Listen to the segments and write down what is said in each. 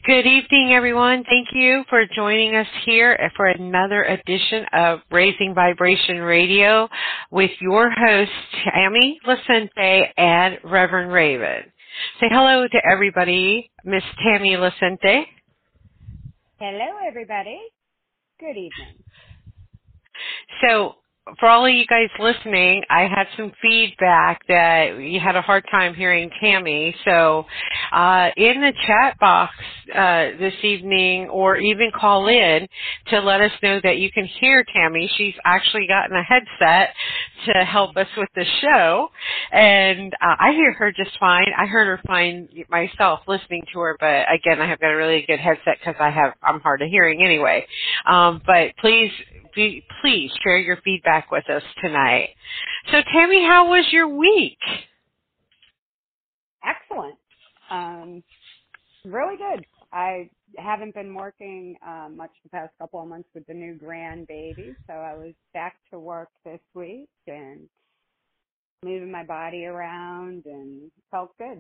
Good evening, everyone. Thank you for joining us here for another edition of Raising Vibration Radio with your hosts, Tammy Lacente and Reverend Raven. Say hello to everybody, Miss Tammy Lacente. Hello, everybody. Good evening. So, for all of you guys listening, I had some feedback that you had a hard time hearing Tammy. So, in the chat box this evening, or even call in to let us know that you can hear Tammy. She's actually gotten a headset to help us with the show, and I hear her just fine. I heard her fine myself listening to her, but again, I have got a really good headset because I'm hard of hearing anyway. But please share your feedback with us tonight. So, Tammy, how was your week? Excellent. Really good. I haven't been working much the past couple of months with the new grandbaby, so I was back to work this week and moving my body around and felt good.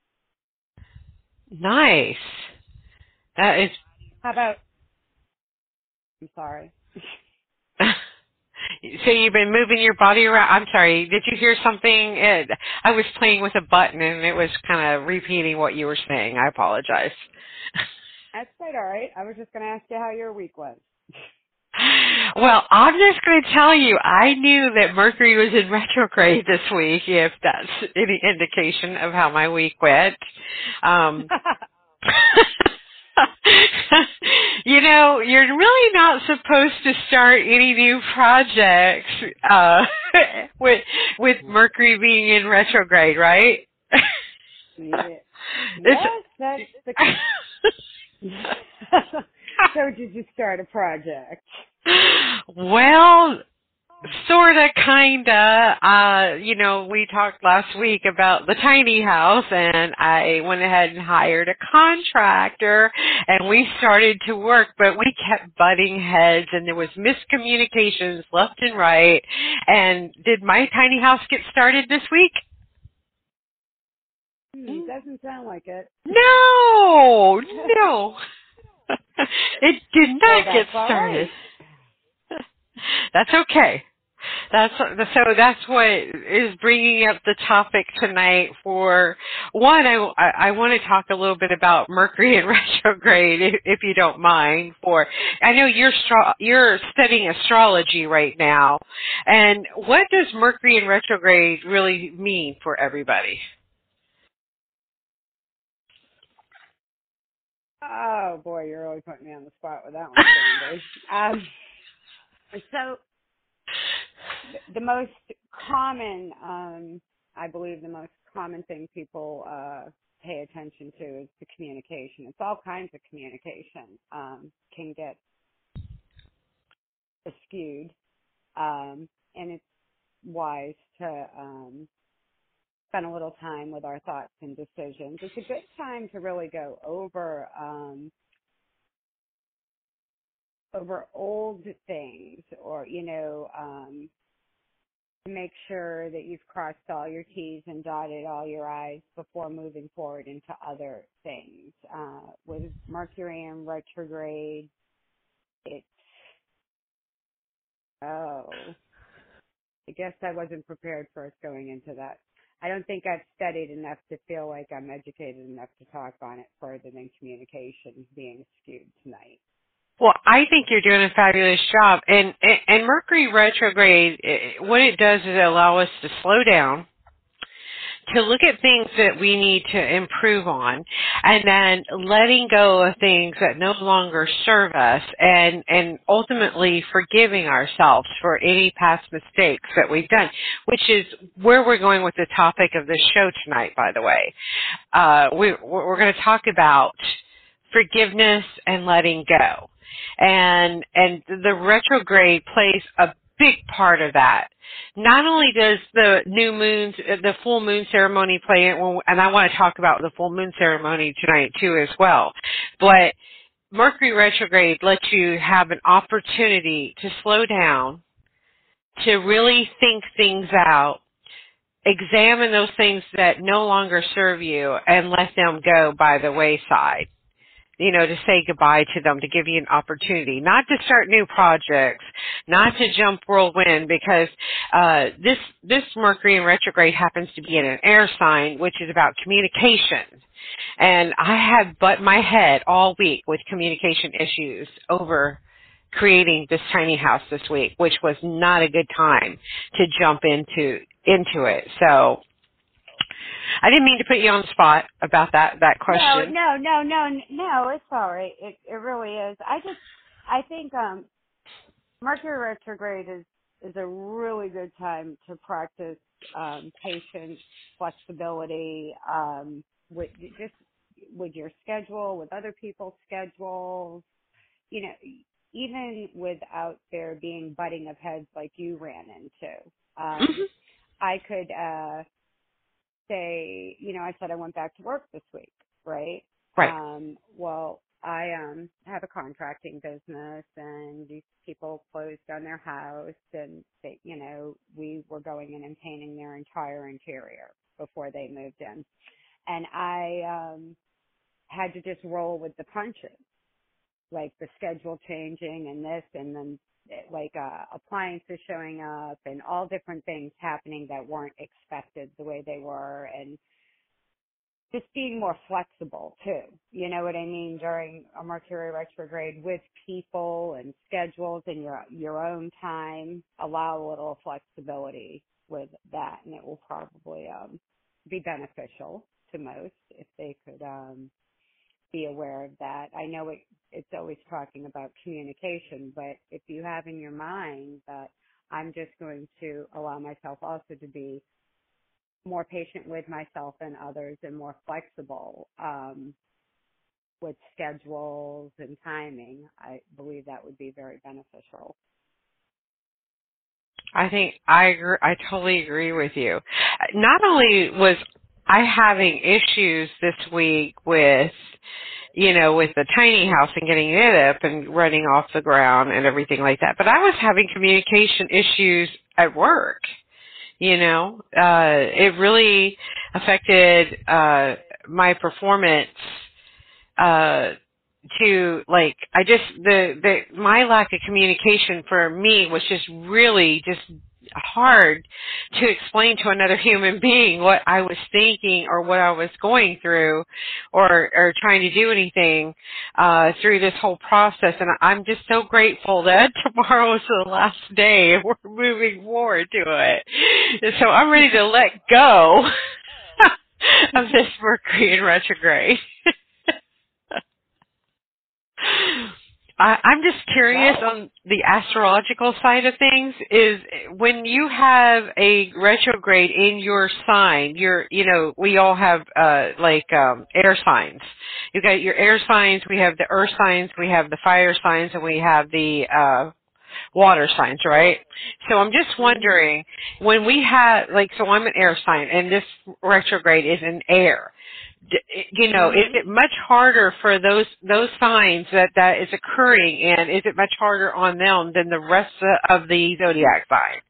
Nice. That is. How about? I'm sorry. So you've been moving your body around. I'm sorry. Did you hear something? I was playing with a button and it was kind of repeating what you were saying. I apologize. That's quite all right. I was just going to ask you how your week was. Well, I'm just going to tell you, I knew that Mercury was in retrograde this week, if that's any indication of how my week went. You know, you're really not supposed to start any new projects with Mercury being in retrograde, right? Yeah. Yes, that's the. So did you start a project? Well, sorta, kinda. You know, we talked last week about the tiny house, and I went ahead and hired a contractor, and we started to work, but we kept butting heads, and there was miscommunications left and right. And did my tiny house get started this week? Doesn't sound like it. No. It did not get started. Right. That's okay. That's what is bringing up the topic tonight. For one, I want to talk a little bit about Mercury in retrograde, if you don't mind. I know you're studying astrology right now, and what does Mercury in retrograde really mean for everybody? Oh boy, you're really putting me on the spot with that one, Sandy. So the most common, I believe the most common thing people pay attention to is the communication. It's all kinds of communication can get skewed, and it's wise to spend a little time with our thoughts and decisions. It's a good time to really go over old things, or make sure that you've crossed all your T's and dotted all your I's before moving forward into other things. With Mercury in retrograde, I guess I wasn't prepared for us going into that. I don't think I've studied enough to feel like I'm educated enough to talk on it further than communication being skewed tonight. Well, I think you're doing a fabulous job. And Mercury retrograde, what it does is allow us to slow down, to look at things that we need to improve on, and then letting go of things that no longer serve us, and ultimately forgiving ourselves for any past mistakes that we've done, which is where we're going with the topic of this show tonight, by the way. We're going to talk about forgiveness and letting go. And the retrograde plays a big part of that. Not only does the full moon ceremony play it, and I want to talk about the full moon ceremony tonight too as well, but Mercury retrograde lets you have an opportunity to slow down, to really think things out, examine those things that no longer serve you, and let them go by the wayside. to say goodbye to them, to give you an opportunity, not to start new projects, not to jump whirlwind, because this Mercury in retrograde happens to be in an air sign, which is about communication. And I had butt my head all week with communication issues over creating this tiny house this week, which was not a good time to jump into it. So I didn't mean to put you on the spot about that question. No. It's all right. It really is. I think Mercury retrograde is a really good time to practice patience, flexibility, with your schedule, with other people's schedules. Even without there being butting of heads like you ran into. I could say, I said I went back to work this week, right? Right. Well, I have a contracting business, and these people closed on their house, and they, we were going in and painting their entire interior before they moved in, and I had to just roll with the punches, like the schedule changing and this, and then like appliances showing up and all different things happening that weren't expected the way they were, and just being more flexible too. You know what I mean? During a Mercury retrograde, with people and schedules and your own time, allow a little flexibility with that, and it will probably be beneficial to most if they could be aware of that. I know it's always talking about communication, but if you have in your mind that I'm just going to allow myself also to be more patient with myself and others and more flexible with schedules and timing, I believe that would be very beneficial. I think I agree. I totally agree with you. Not only was I having issues this week with the tiny house and getting it up and running off the ground and everything like that, but I was having communication issues at work. It really affected my performance to my lack of communication for me was just really just hard to explain to another human being what I was thinking or what I was going through or trying to do anything through this whole process. And I'm just so grateful that tomorrow is the last day and we're moving forward to it. And so I'm ready to let go of this Mercury in retrograde. I'm just curious on the astrological side of things, is when you have a retrograde in your sign, we all have air signs. You got your air signs, we have the earth signs, we have the fire signs, and we have the water signs, right? So I'm just wondering, when we have, so I'm an air sign, and this retrograde is in air. Is it much harder for those signs that is occurring, and is it much harder on them than the rest of the zodiac sign?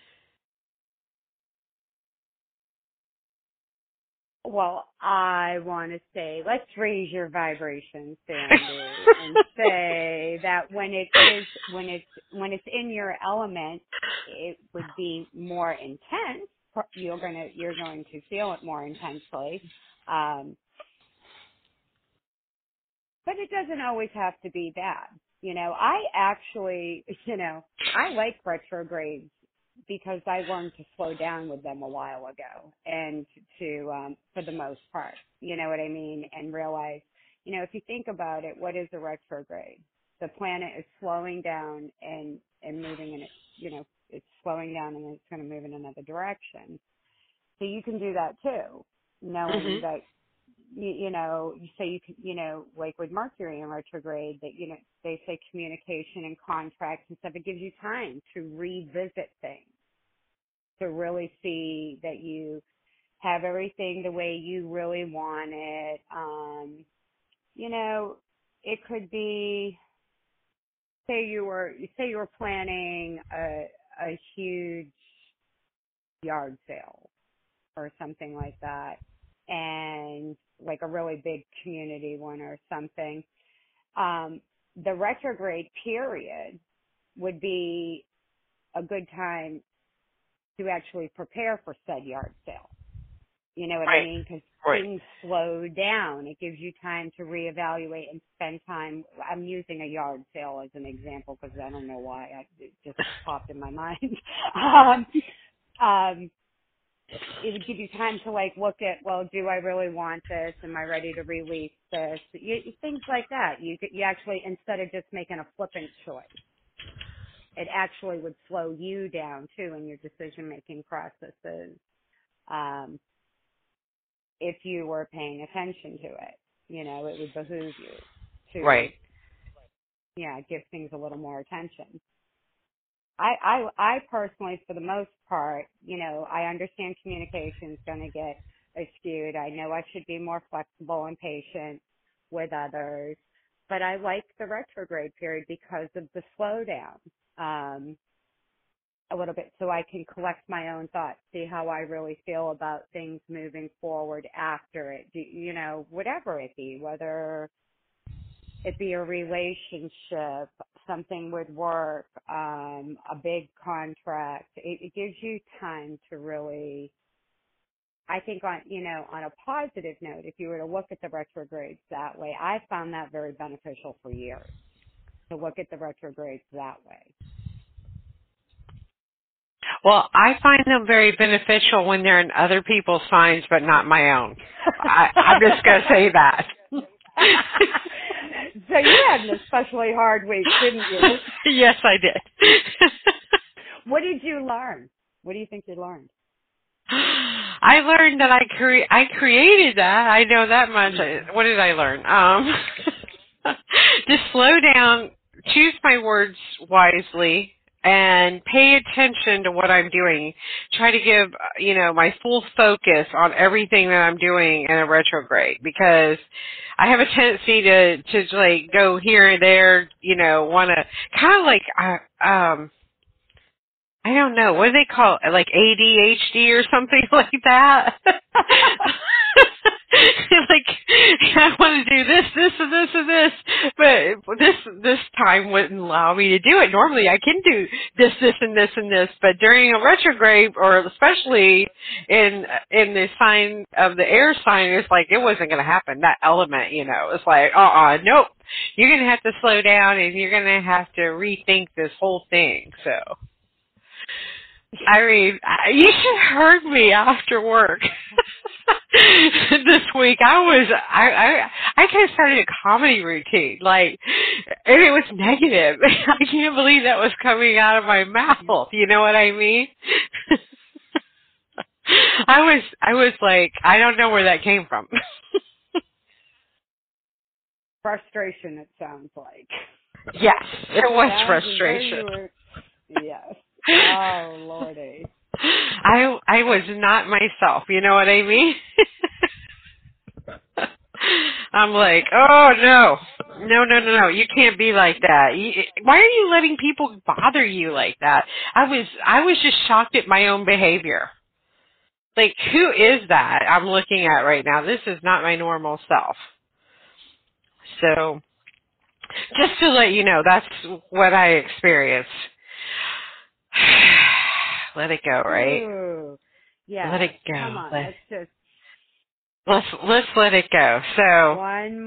Well, I want to say, let's raise your vibration, Sandy, and say that when it's in your element, it would be more intense. You're going to feel it more intensely. But it doesn't always have to be bad. I actually, I like retrogrades because I learned to slow down with them a while ago, and to for the most part, you know what I mean, and realize, if you think about it, what is a retrograde? The planet is slowing down and moving in it, it's slowing down and it's going to move in another direction. So you can do that too, knowing that, you say you can, like with Mercury in retrograde, that, they say communication and contracts and stuff, it gives you time to revisit things, to really see that you have everything the way you really want it. It could be, say you were planning a huge yard sale or something like that, and like a really big community one or something, The retrograde period would be a good time to actually prepare for said yard sale. You know what I Right. mean? Because Right. things slow down. It gives you time to reevaluate and spend time. I'm using a yard sale as an example because I don't know why. It just popped in my mind. Um, it would give you time to like look at, well, do I really want this? Am I ready to release this? Things like that. You actually, instead of just making a flippant choice, it actually would slow you down too in your decision making processes. If you were paying attention to it, it would behoove you to, Right. give things a little more attention. I personally, for the most part, I understand communication is going to get skewed. I know I should be more flexible and patient with others, but I like the retrograde period because of the slowdown. A little bit so I can collect my own thoughts, see how I really feel about things moving forward after it, whatever it be, whether it be a relationship, something with work, a big contract. It gives you time to really, I think on a positive note, if you were to look at the retrogrades that way, I found that very beneficial for years, to look at the retrogrades that way. Well, I find them very beneficial when they're in other people's signs, but not my own. I'm just going to say that. So you had an especially hard week, didn't you? Yes, I did. What did you learn? What do you think you learned? I learned that I created that. I know that much. What did I learn? Just slow down, choose my words wisely, and pay attention to what I'm doing. Try to give, my full focus on everything that I'm doing in a retrograde, because I have a tendency to like go here and there, want to kind of like, I don't know, what do they call it? Like ADHD or something like that? Like, I want to do this, and this, and this, but this time wouldn't allow me to do it. Normally I can do this, and this, and this, but during a retrograde, or especially in the sign of the air sign, it's like it wasn't going to happen. That element, it's like, nope. You're going to have to slow down, and you're going to have to rethink this whole thing, so. I mean, you should have heard me after work this week. I kind of started a comedy routine, like, and it was negative. I can't believe that was coming out of my mouth. You know what I mean? I was like, I don't know where that came from. Frustration, it sounds like. Yes, it was frustration. Yes. Oh, Lordy. I was not myself, you know what I mean? I'm like, oh no, you can't be like that. Why are you letting people bother you like that? I was just shocked at my own behavior. Like, who is that I'm looking at right now? This is not my normal self. So, just to let you know, that's what I experienced. Let it go, right? Ooh. Yeah. Let it go. Come on, Let's let it go. So one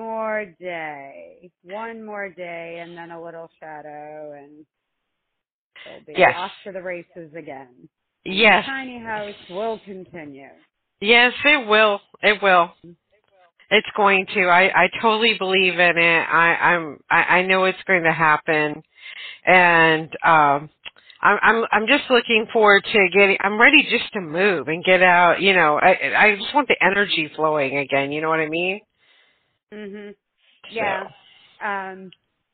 more day, and then a little shadow, and we'll be off to the races again. And yes, the tiny house will continue. Yes, it will. It will. It's going to. I totally believe in it. I know it's going to happen, and I'm just looking forward to getting. I'm ready just to move and get out. I just want the energy flowing again. You know what I mean? Mhm. Yeah. So.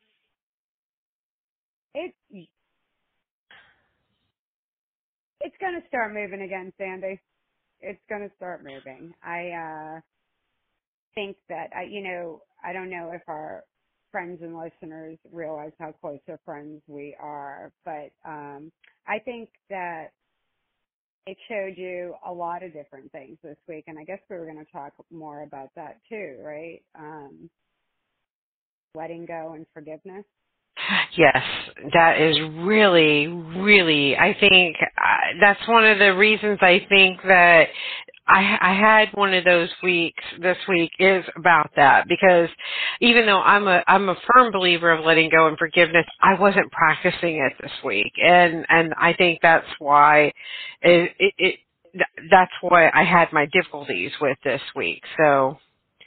It's going to start moving again, Sandy. It's going to start moving. I think that I don't know if our friends and listeners realize how close of friends we are, but I think that it showed you a lot of different things this week, and I guess we were going to talk more about that too, right? letting go and forgiveness? Yes, that is really, really, I think that's one of the reasons I think that I had one of those weeks this week is about that, because even though I'm a firm believer of letting go and forgiveness, I wasn't practicing it this week, and I think that's why that's why I had my difficulties with this week. So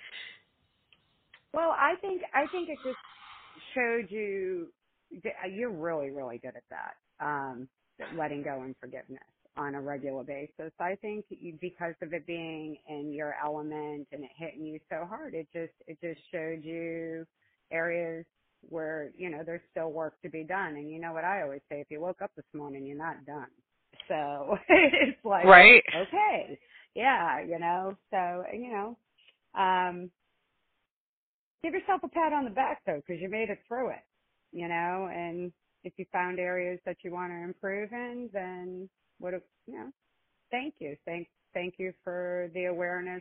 Well, I think it just showed you you're really, really good at that. Letting go and forgiveness on a regular basis. I think because of it being in your element and it hitting you so hard, it just showed you areas where, there's still work to be done. And you know what I always say, if you woke up this morning, you're not done. So it's like, right, okay, yeah, so, give yourself a pat on the back though, because you made it through it, and if you found areas that you want to improve in, then thank you. Thank you for the awareness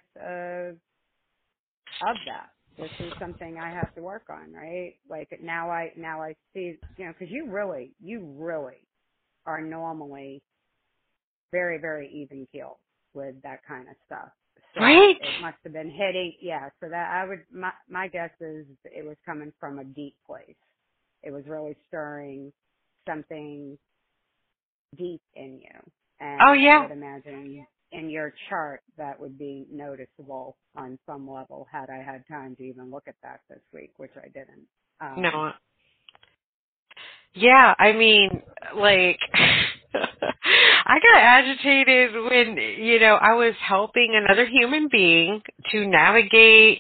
of that. This is something I have to work on, right? Like now I see, because you really are normally very, very even keeled with that kind of stuff. So right. it must have been hitting, yeah. So that my guess is it was coming from a deep place. It was really stirring something deep in you. Oh And I yeah. would imagine in your chart that would be noticeable on some level had I had time to even look at that this week, which I didn't. No. Yeah, I mean, like, I got agitated when, I was helping another human being to navigate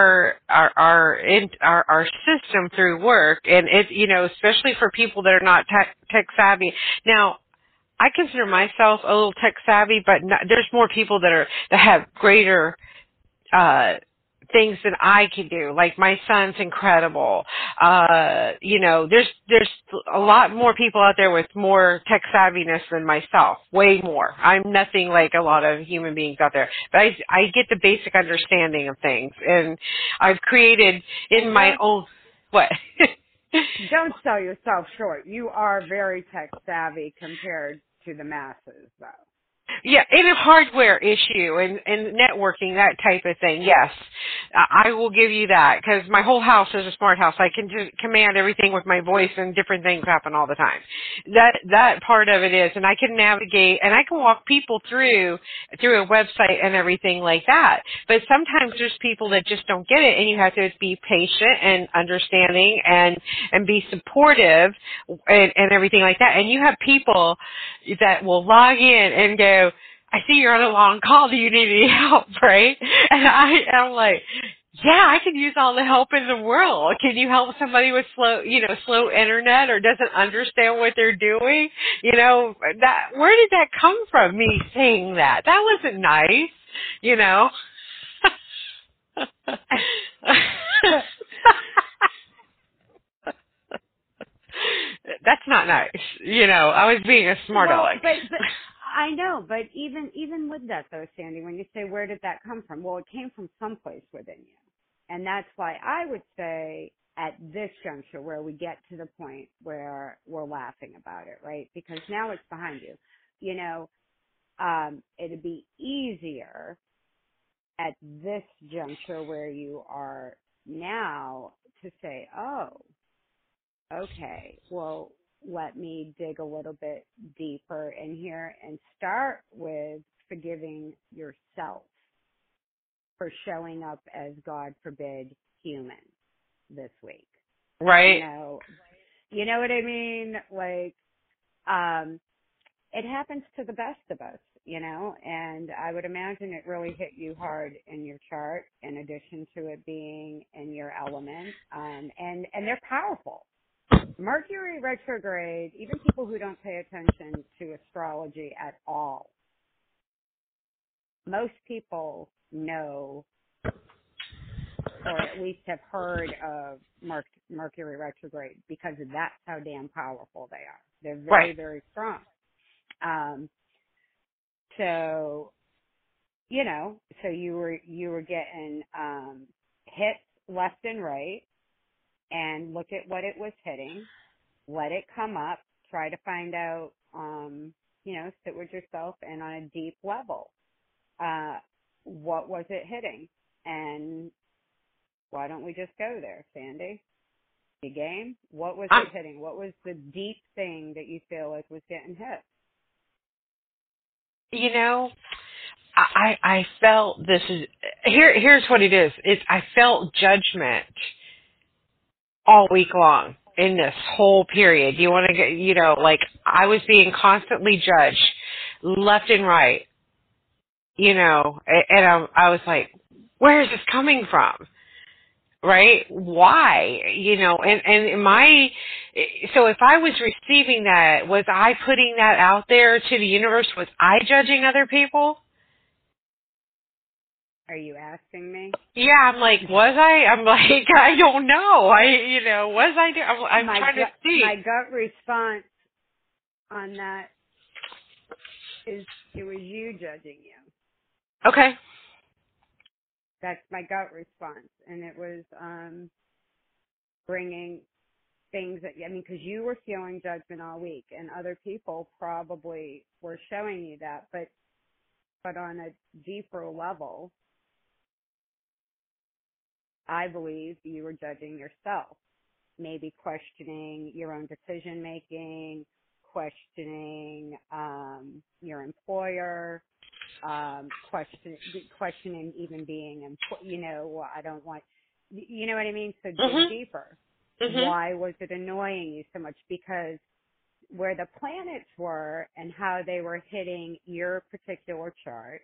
our system through work, and it, especially for people that are not tech savvy. Now, I consider myself a little tech savvy, but there's more people that have greater things that I can do. Like my son's incredible. There's a lot more people out there with more tech savviness than myself. Way more. I'm nothing like a lot of human beings out there. But I get the basic understanding of things, and I've created in And my own what. don't sell yourself short. You are very tech savvy compared to the masses, though. Yeah, in a hardware issue and networking, that type of thing, yes. I will give you that, because my whole house is a smart house. I can just command everything with my voice, and different things happen all the time. That part of it is, and I can navigate, and I can walk people through a website and everything like that. But sometimes there's people that just don't get it, and you have to be patient and understanding and be supportive and everything like that. And you have people that will log in and go, I see you're on a long call. Do you need any help, right? And I'm like, yeah, I can use all the help in the world. Can you help somebody with slow internet or doesn't understand what they're doing? Where did that come from, me saying that? That wasn't nice, That's not nice. I was being a smart Well, aleck. but I know, but even with that though, Sandy, when you say where did that come from? Well, it came from someplace within you. And that's why I would say at this juncture where we get to the point where we're laughing about it, right? Because now it's behind you. It'd be easier at this juncture where you are now to say, oh, okay, well, let me dig a little bit deeper in here and start with forgiving yourself for showing up as, God forbid, human this week. Right. You know what I mean? Like, it happens to the best of us, and I would imagine it really hit you hard in your chart in addition to it being in your element. And they're powerful. Mercury retrograde, even people who don't pay attention to astrology at all, most people know or at least have heard of Mercury retrograde because that's how damn powerful they are. They're very, Right. very strong. So, so you were getting hits left and right. and look at what it was hitting, let it come up, try to find out, sit with yourself and on a deep level, what was it hitting? And why don't we just go there, Sandy? The game? What was it hitting? What was the deep thing that you feel like was getting hit? I felt here's what it is. I felt judgment all week long in this whole period. You want to get, like I was being constantly judged left and right, and I was like, where is this coming from? Right? Why? So if I was receiving that, was I putting that out there to the universe? Was I judging other people? Are you asking me? Yeah, I'm like, was I? I'm like, I don't know. Was I? I'm trying to see. My gut response on that is it was you judging you. Okay. That's my gut response. And it was bringing things that, because you were feeling judgment all week and other people probably were showing you that, but on a deeper level, I believe you were judging yourself, maybe questioning your own decision making, questioning your employer, questioning even being, I don't want, you know what I mean? So dig deeper. Mm-hmm. Why was it annoying you so much? Because where the planets were and how they were hitting your particular chart,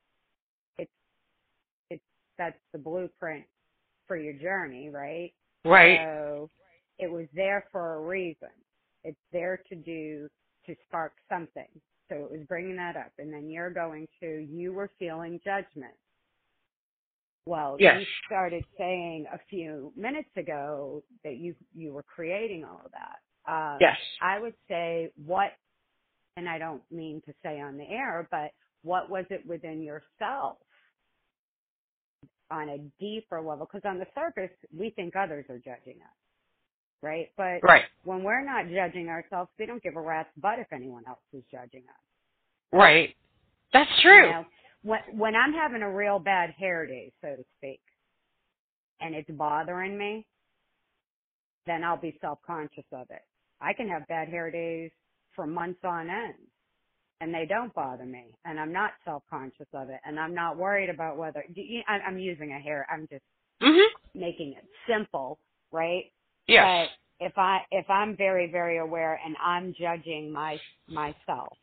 that's the blueprint for your journey, right? Right. So it was there for a reason. It's there to spark something. So it was bringing that up. And then you were feeling judgment. Well, yes. You started saying a few minutes ago that you were creating all of that. Yes. I would say and I don't mean to say on the air, but what was it within yourself on a deeper level? Because on the surface, we think others are judging us, right? But right. When we're not judging ourselves, we don't give a rat's butt if anyone else is judging us. Right. That's true. When I'm having a real bad hair day, so to speak, and it's bothering me, then I'll be self-conscious of it. I can have bad hair days for months on end, and they don't bother me, and I'm not self-conscious of it, and I'm not worried about whether I'm using I'm just making it simple, right? Yes. But if I'm very, very aware and I'm judging myself,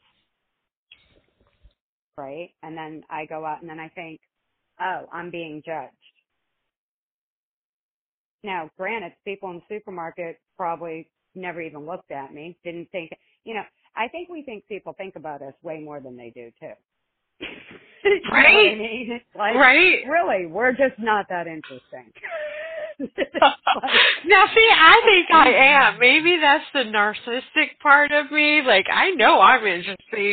right, and then I go out and then I think, oh, I'm being judged. Now, granted, people in the supermarket probably never even looked at me, didn't think, I think we think people think about us way more than they do too. You right. know what I mean? It's like, right. Really, we're just not that interesting. Now, see, I think I am. Maybe that's the narcissistic part of me. Like, I know I'm interesting.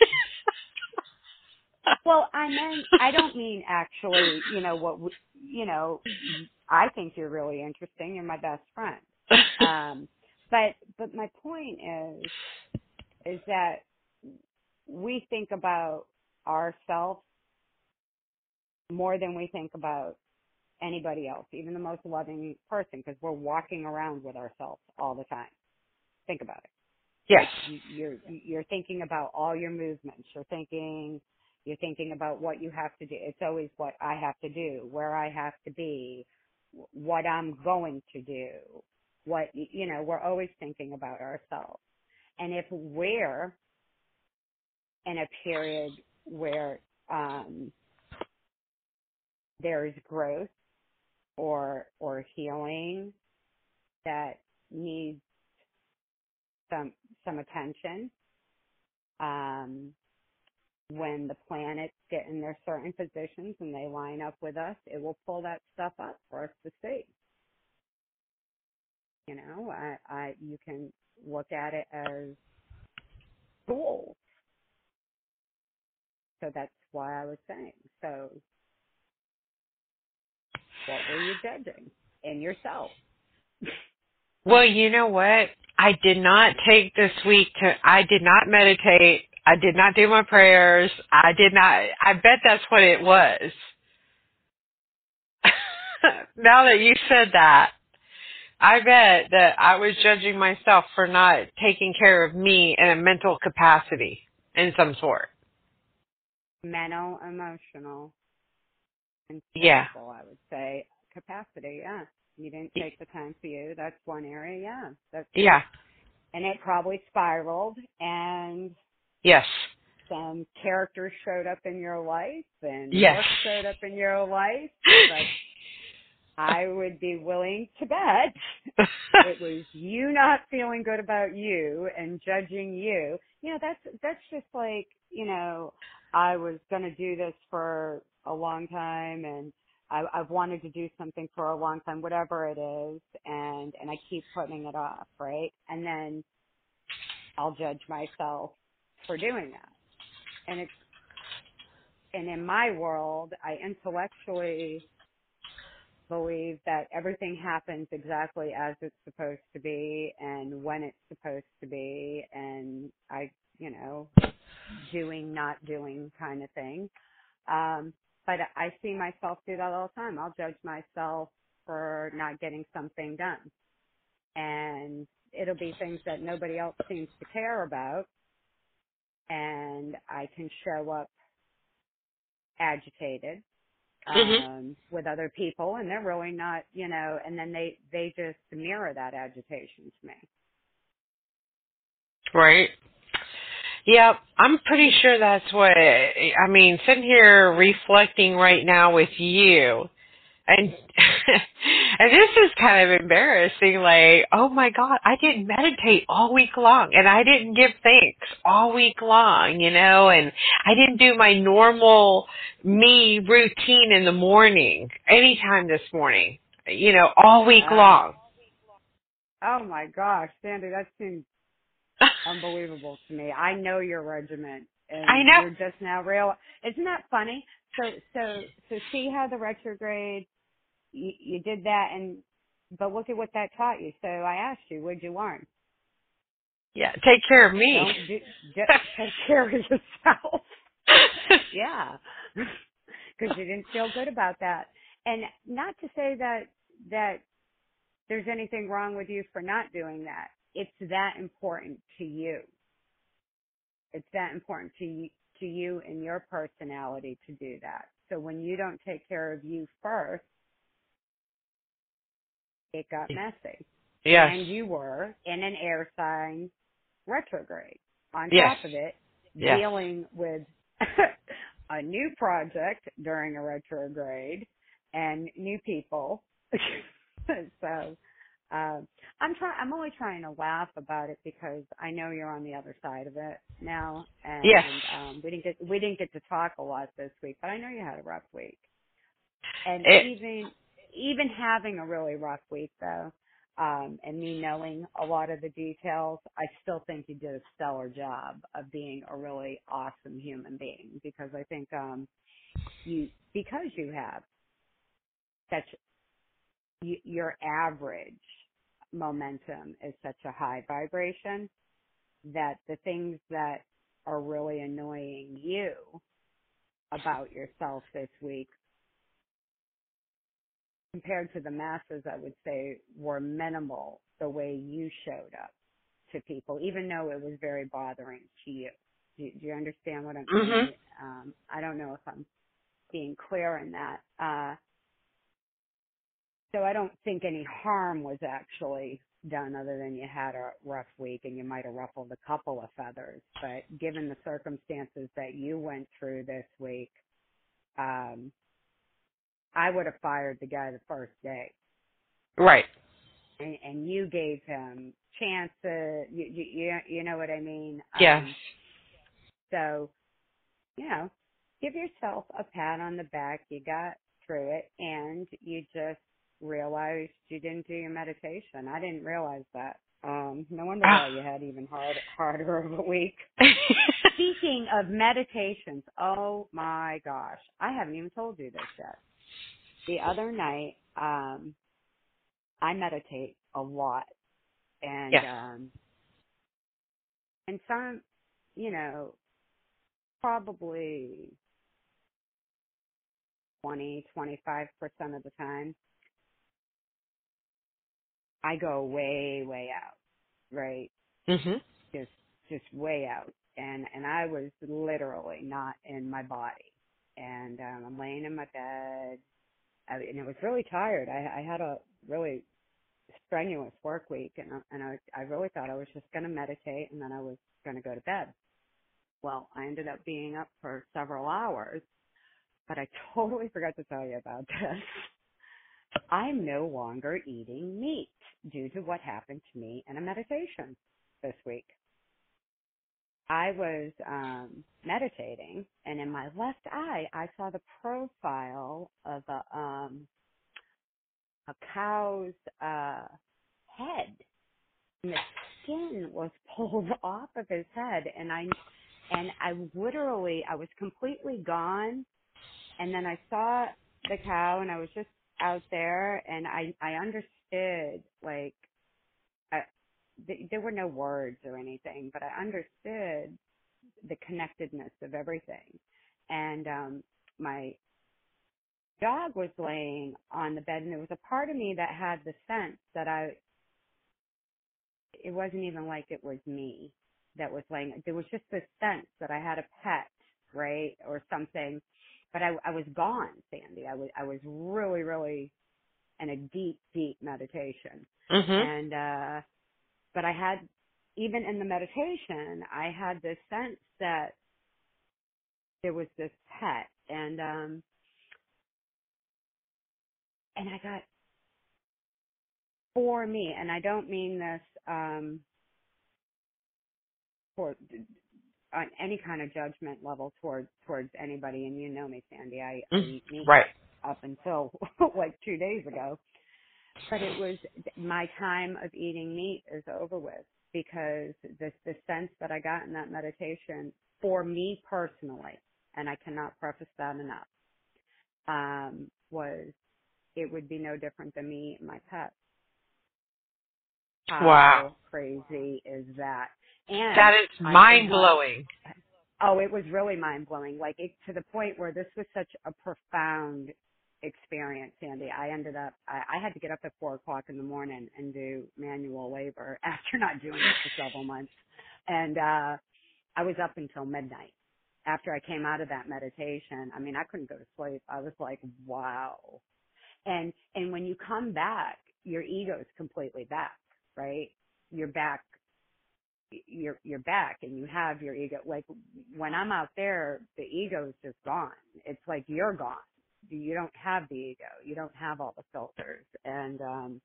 Well, I don't mean actually, I think you're really interesting. You're my best friend. But my point is that we think about ourselves more than we think about anybody else, even the most loving person, because we're walking around with ourselves all the time. Think about it. Yes. You're thinking about all your movements. You're thinking about what you have to do. It's always what I have to do, where I have to be, what I'm going to do. We're always thinking about ourselves. And if we're in a period where there's growth or healing that needs some attention, when the planets get in their certain positions and they line up with us, it will pull that stuff up for us to see. You can look at it as tools. So that's why I was saying. So what were you judging in yourself? Well, you know what? I did not take this week I did not meditate. I did not do my prayers. I bet that's what it was. Now that you said that, I bet that I was judging myself for not taking care of me in a mental capacity in some sort. Mental, emotional, and Yeah. physical, I would say. Capacity, yeah. You didn't take the time for you. That's one area, yeah. Yeah. And it probably spiraled, and Yes. some characters showed up in your life, and Yes. work showed up in your life, but I would be willing to bet it was you not feeling good about you and judging you. You know, that's just like, I was going to do this for a long time, and I've wanted to do something for a long time, whatever it is, and I keep putting it off, right? And then I'll judge myself for doing that. And in my world, I intellectually believe that everything happens exactly as it's supposed to be and when it's supposed to be, and doing, not doing kind of thing. But I see myself do that all the time. I'll judge myself for not getting something done. And it'll be things that nobody else seems to care about, and I can show up agitated with other people, and they're really not, and then they just mirror that agitation to me. Right. Yeah, I'm pretty sure that's what, sitting here reflecting right now with you, and and this is kind of embarrassing, like, oh my God, I didn't meditate all week long, and I didn't give thanks all week long, and I didn't do my normal me routine in the morning, anytime this morning, all week long. Oh my gosh, Sandy, that seems unbelievable to me. I know your regiment, and I know. you're just now Isn't that funny? So see how the retrograde, you did that, but look at what that taught you. So I asked you, what'd you learn? Yeah, take care of me. Just take care of yourself. Yeah, because you didn't feel good about that. And not to say that there's anything wrong with you for not doing that. It's that important to you. It's that important to you and your personality to do that. So when you don't take care of you first, it got messy. Yes. And you were in an air sign retrograde. On Yes. top of it, Yes. dealing with a new project during a retrograde and new people. So I'm only trying to laugh about it because I know you're on the other side of it now, and Yes. We didn't get to talk a lot this week, but I know you had a rough week. And even having a really rough week though, and me knowing a lot of the details, I still think you did a stellar job of being a really awesome human being, because I think because you have such your average momentum is such a high vibration that the things that are really annoying you about yourself this week compared to the masses, I would say, were minimal the way you showed up to people, even though it was very bothering to you. Do you understand what I'm saying? I don't know if I'm being clear in that. So I don't think any harm was actually done other than you had a rough week and you might have ruffled a couple of feathers. But given the circumstances that you went through this week, I would have fired the guy the first day. Right. And you gave him chances. You know what I mean? Yes. So, give yourself a pat on the back. You got through it, and you just realized you didn't do your meditation. I didn't realize that. No wonder why you had even harder of a week. Speaking of meditations, oh my gosh, I haven't even told you this yet. The other night, I meditate a lot. And, Yes. and some, probably 25% of the time, I go way, way out, right? Mhm. Just, just way out. And I was literally not in my body. And, I'm laying in my bed, and I was really tired. I had a really strenuous work week, and I really thought I was just going to meditate and then I was going to go to bed. Well, I ended up being up for several hours, but I totally forgot to tell you about this. I'm no longer eating meat due to what happened to me in a meditation this week. I was meditating, and in my left eye, I saw the profile of a cow's head. And the skin was pulled off of his head, and I literally, I was completely gone. And then I saw the cow, and I was just out there, and I understood, like, there were no words or anything, but I understood the connectedness of everything. And my dog was laying on the bed, and there was a part of me that had the sense that it wasn't even like it was me that was laying. There was just this sense that I had a pet, right, or something. But I was gone, Sandy. I was really, really in a deep, deep meditation. Mhm. And but I had, even in the meditation, I had this sense that there was this pet, and I got, for me, and I don't mean this for on any kind of judgment level towards anybody, and you know me, Sandy, I eat meat Right. up until like 2 days ago. But it was, my time of eating meat is over with, because the sense that I got in that meditation, for me personally, and I cannot preface that enough, was it would be no different than me and my pet. Wow. How crazy is that? And That is I mind ended, blowing. oh, it was really mind blowing. Like, it, to the point where this was such a profound experience, Sandy. I ended up, I had to get up at 4:00 in the morning and do manual labor after not doing it for several months. And, I was up until midnight. After I came out of that meditation, I mean, I couldn't go to sleep. I was like, wow. And when you come back, your ego is completely back, right? You're back, you're back, and you have your ego. Like, when I'm out there, the ego is just gone. It's like you're gone. You don't have the ego. You don't have all the filters. And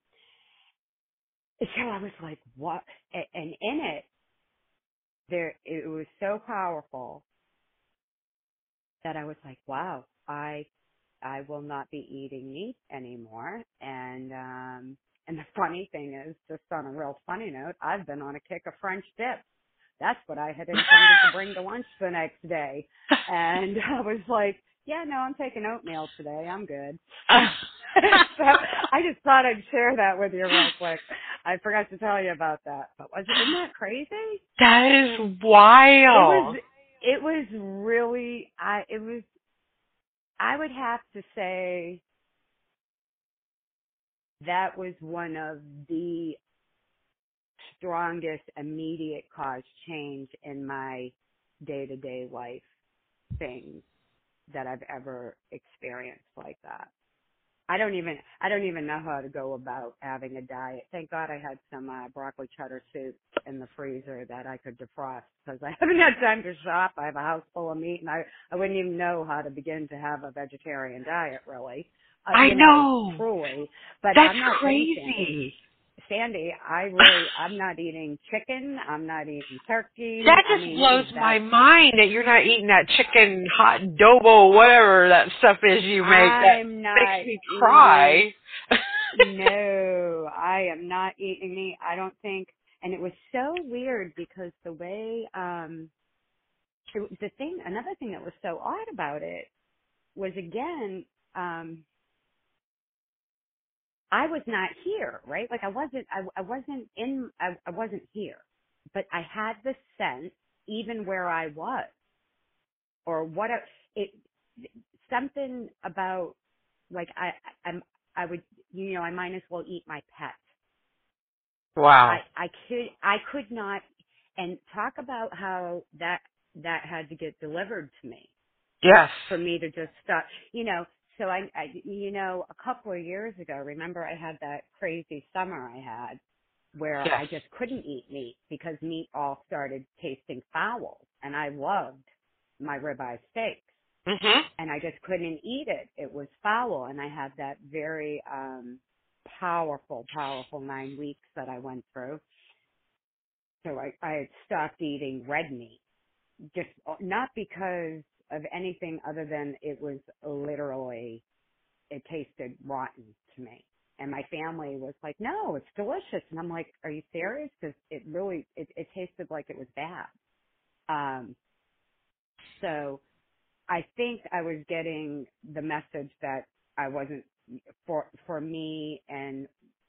so I was like, what? And in it, it was so powerful that I was like, wow, I will not be eating meat anymore. And the funny thing is, just on a real funny note, I've been on a kick of French dip. That's what I had intended to bring to lunch the next day. And I was like, yeah, no, I'm taking oatmeal today. I'm good. So I just thought I'd share that with you real quick. I forgot to tell you about that. But isn't that crazy? That is wild. It was really, I would have to say that was one of the strongest immediate cause change in my day-to-day life things that I've ever experienced like that. I don't even know how to go about having a diet. Thank God I had some broccoli cheddar soup in the freezer that I could defrost, because I haven't had time to shop. I have a house full of meat, and I wouldn't even know how to begin to have a vegetarian diet, really. I know. Truly. But That's I'm not kidding, crazy. Sandy, I'm not eating chicken. I'm not eating turkey. That I just mean, blows my mind that you're not eating that chicken hot adobo, whatever that stuff is you make. That I'm not makes me eating. cry. No, I am not eating meat. I don't think. And it was so weird, because the way, another thing that was so odd about it was, again, I was not here, right? Like I wasn't here, but I had the sense, even where I was, or what it, something about, like I would, I might as well eat my pet. Wow. I could not, and talk about how that had to get delivered to me Yes. for me to just stop, so a couple of years ago, remember I had that crazy summer I had where Yes. I just couldn't eat meat because meat all started tasting foul, and I loved my ribeye steaks, Mhm. and I just couldn't eat it. It was foul, and I had that very powerful 9 weeks that I went through. So I had stopped eating red meat, just not because of anything other than it was literally, it tasted rotten to me. And my family was like, no, it's delicious. And I'm like, are you serious? Because it tasted like it was bad. So I think I was getting the message that I wasn't, for me and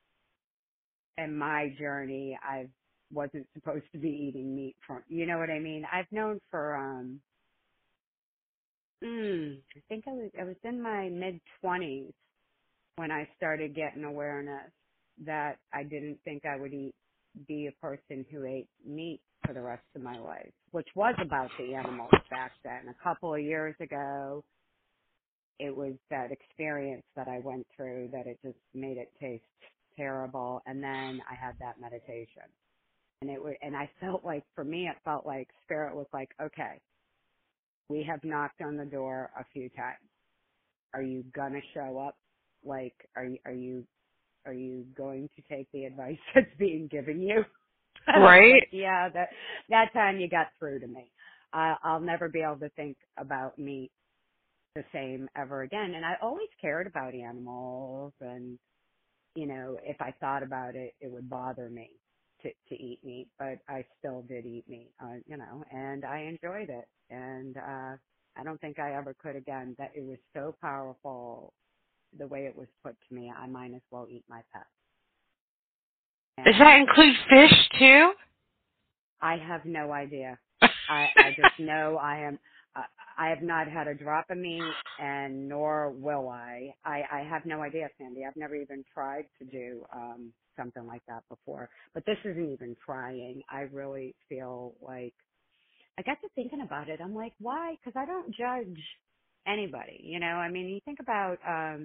my journey, I wasn't supposed to be eating meat from, you know what I mean? I've known for, I think I was in my mid-20s when I started getting awareness that I didn't think I would be a person who ate meat for the rest of my life, which was about the animals back then. A couple of years ago, it was that experience that I went through that it just made it taste terrible. And then I had that meditation. And I felt like, for me, it felt like Spirit was like, okay, we have knocked on the door a few times. Are you gonna show up? Like, are you going to take the advice that's being given you? And I was Right? like, yeah, that time you got through to me. I'll never be able to think about meat the same ever again. And I always cared about animals, and if I thought about it, it would bother me to eat meat, but I still did eat meat, and I enjoyed it. And I don't think I ever could again. That it was so powerful the way it was put to me. I might as well eat my pet. Does And that include fish too? I have no idea. I just know I have not had a drop of meat, and nor will I. I have no idea, Sandy. I've never even tried to do something like that before. But this isn't even trying. I really feel like I got to thinking about it. I'm like, why? Because I don't judge anybody. I mean, you think about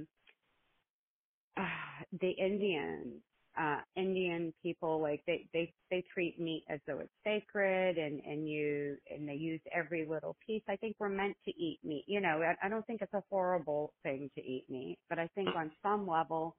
the Indian people, like they treat meat as though it's sacred, and they use every little piece. I think we're meant to eat meat. I don't think it's a horrible thing to eat meat, but I think on some level,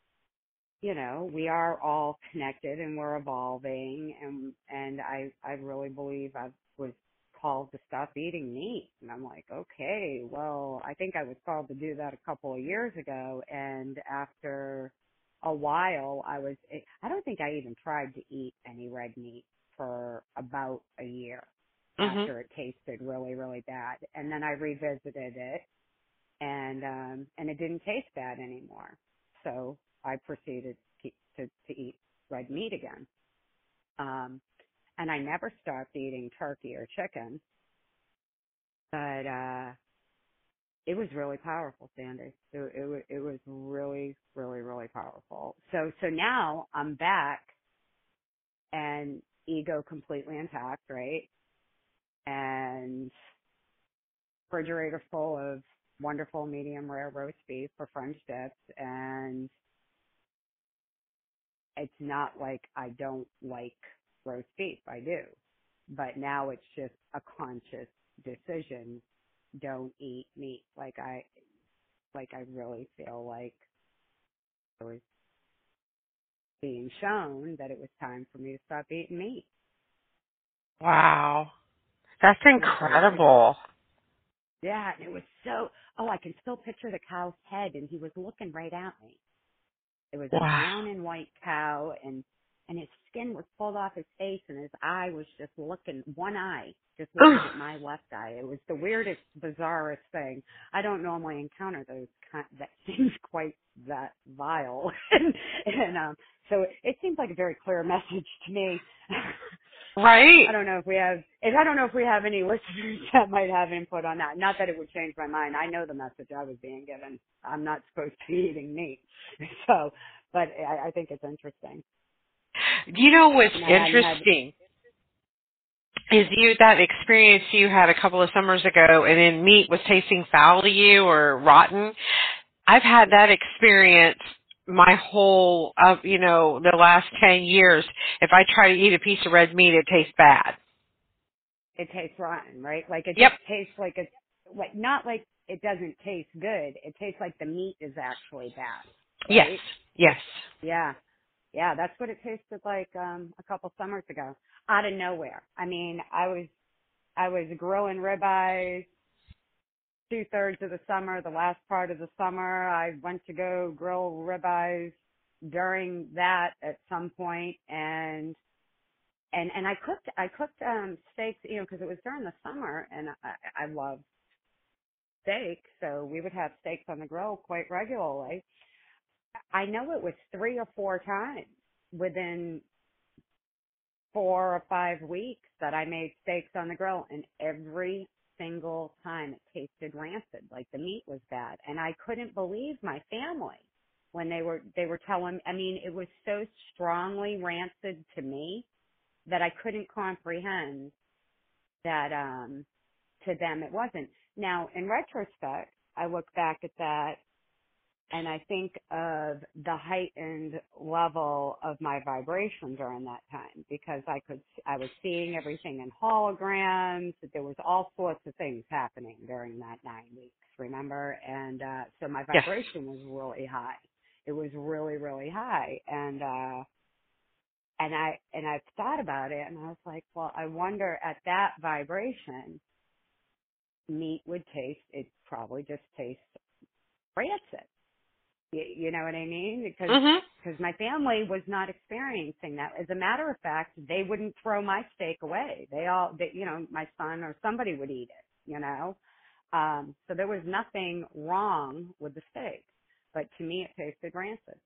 we are all connected and we're evolving, and I really believe I was called to stop eating meat. And I'm like, okay, well, I think I was called to do that a couple of years ago, and after a while I don't think I even tried to eat any red meat for about a year Mhm. after it tasted really, really bad. And then I revisited it, and it didn't taste bad anymore. So I proceeded to eat red meat again. And I never stopped eating turkey or chicken, but it was really powerful, Sandy. It was really, really, really powerful. So now I'm back, and ego completely intact, right? And refrigerator full of wonderful medium rare roast beef for French dips, and it's not like I don't like roast beef. I do. But now it's just a conscious decision. Don't eat meat. I really feel like I was being shown that it was time for me to stop eating meat. Wow. That's Isn't that crazy? incredible. Yeah, and it was I can still picture the cow's head, and he was looking right at me. It was a Wow. brown and white cow, and and his skin was pulled off his face, and his eye was just looking, one eye, just looking at my left eye. It was the weirdest, bizarrest thing. I don't normally encounter those that seems quite that vile. So it seems like a very clear message to me. Right. I don't know if we have any listeners that might have input on that. Not that it would change my mind. I know the message I was being given. I'm not supposed to be eating meat. So, but I think it's interesting. You know what's interesting is that experience you had a couple of summers ago, and then meat was tasting foul to you or rotten. I've had that experience my whole the last 10 years. If I try to eat a piece of red meat, it tastes bad. It tastes rotten, right? Like it Yep. just tastes like it's like, not like it doesn't taste good. It tastes like the meat is actually bad. Right? Yes. Yeah, that's what it tasted like a couple summers ago, out of nowhere. I mean, I was grilling ribeyes 2/3 of the summer. The last part of the summer, I went to go grill ribeyes during that at some point, and I cooked steaks, because it was during the summer, and I love steak, so we would have steaks on the grill quite regularly. I know it was 3 or 4 times within 4 or 5 weeks that I made steaks on the grill, and every single time it tasted rancid, like the meat was bad. And I couldn't believe my family when they were telling, it was so strongly rancid to me that I couldn't comprehend that to them it wasn't. Now, in retrospect, I look back at that and I think of the heightened level of my vibration during that time, because I was seeing everything in holograms. There was all sorts of things happening during that 9 weeks, remember? And so my vibration was really high. It was really, really high. And I've thought about it, and I was like, well, I wonder at that vibration, meat would taste, it probably just tastes rancid. You know what I mean? Because my family was not experiencing that. As a matter of fact, they wouldn't throw my steak away. My son or somebody would eat it, So there was nothing wrong with the steak. But to me, it tasted rancid.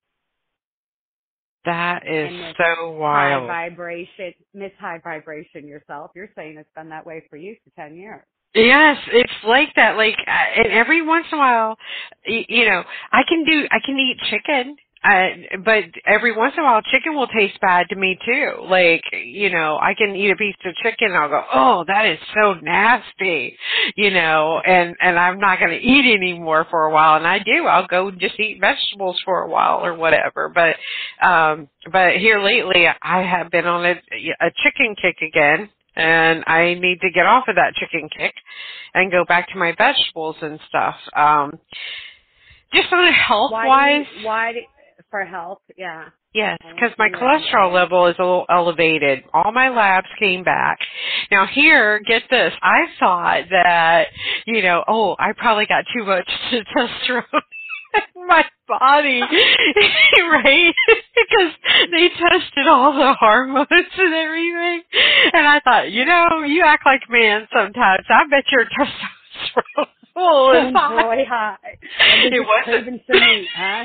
That is so wild. Miss High Vibration yourself, you're saying it's been that way for you for 10 years. Yes, it's like that. Like, and every once in a while, I can eat chicken, but every once in a while, chicken will taste bad to me too. Like, I can eat a piece of chicken and I'll go, oh, that is so nasty, and I'm not going to eat anymore for a while. And I do. I'll go and just eat vegetables for a while or whatever. But here lately, I have been on a chicken kick again. And I need to get off of that chicken kick and go back to my vegetables and stuff. Just on a health-wise. For health, yeah. Yes, because my cholesterol level is a little elevated. All my labs came back. Now here, get this. I thought that, I probably got too much testosterone in my body, right? Because they tested all the hormones and everything. And I thought, you act like man sometimes. I bet your testosterone is really high. It wasn't. Huh?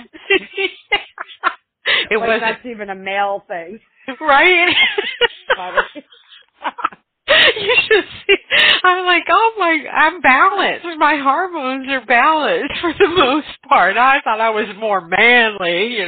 It wasn't. That's even a male thing. Right? You should see. I'm like, I'm balanced. My hormones are balanced for the most part. I thought I was more manly,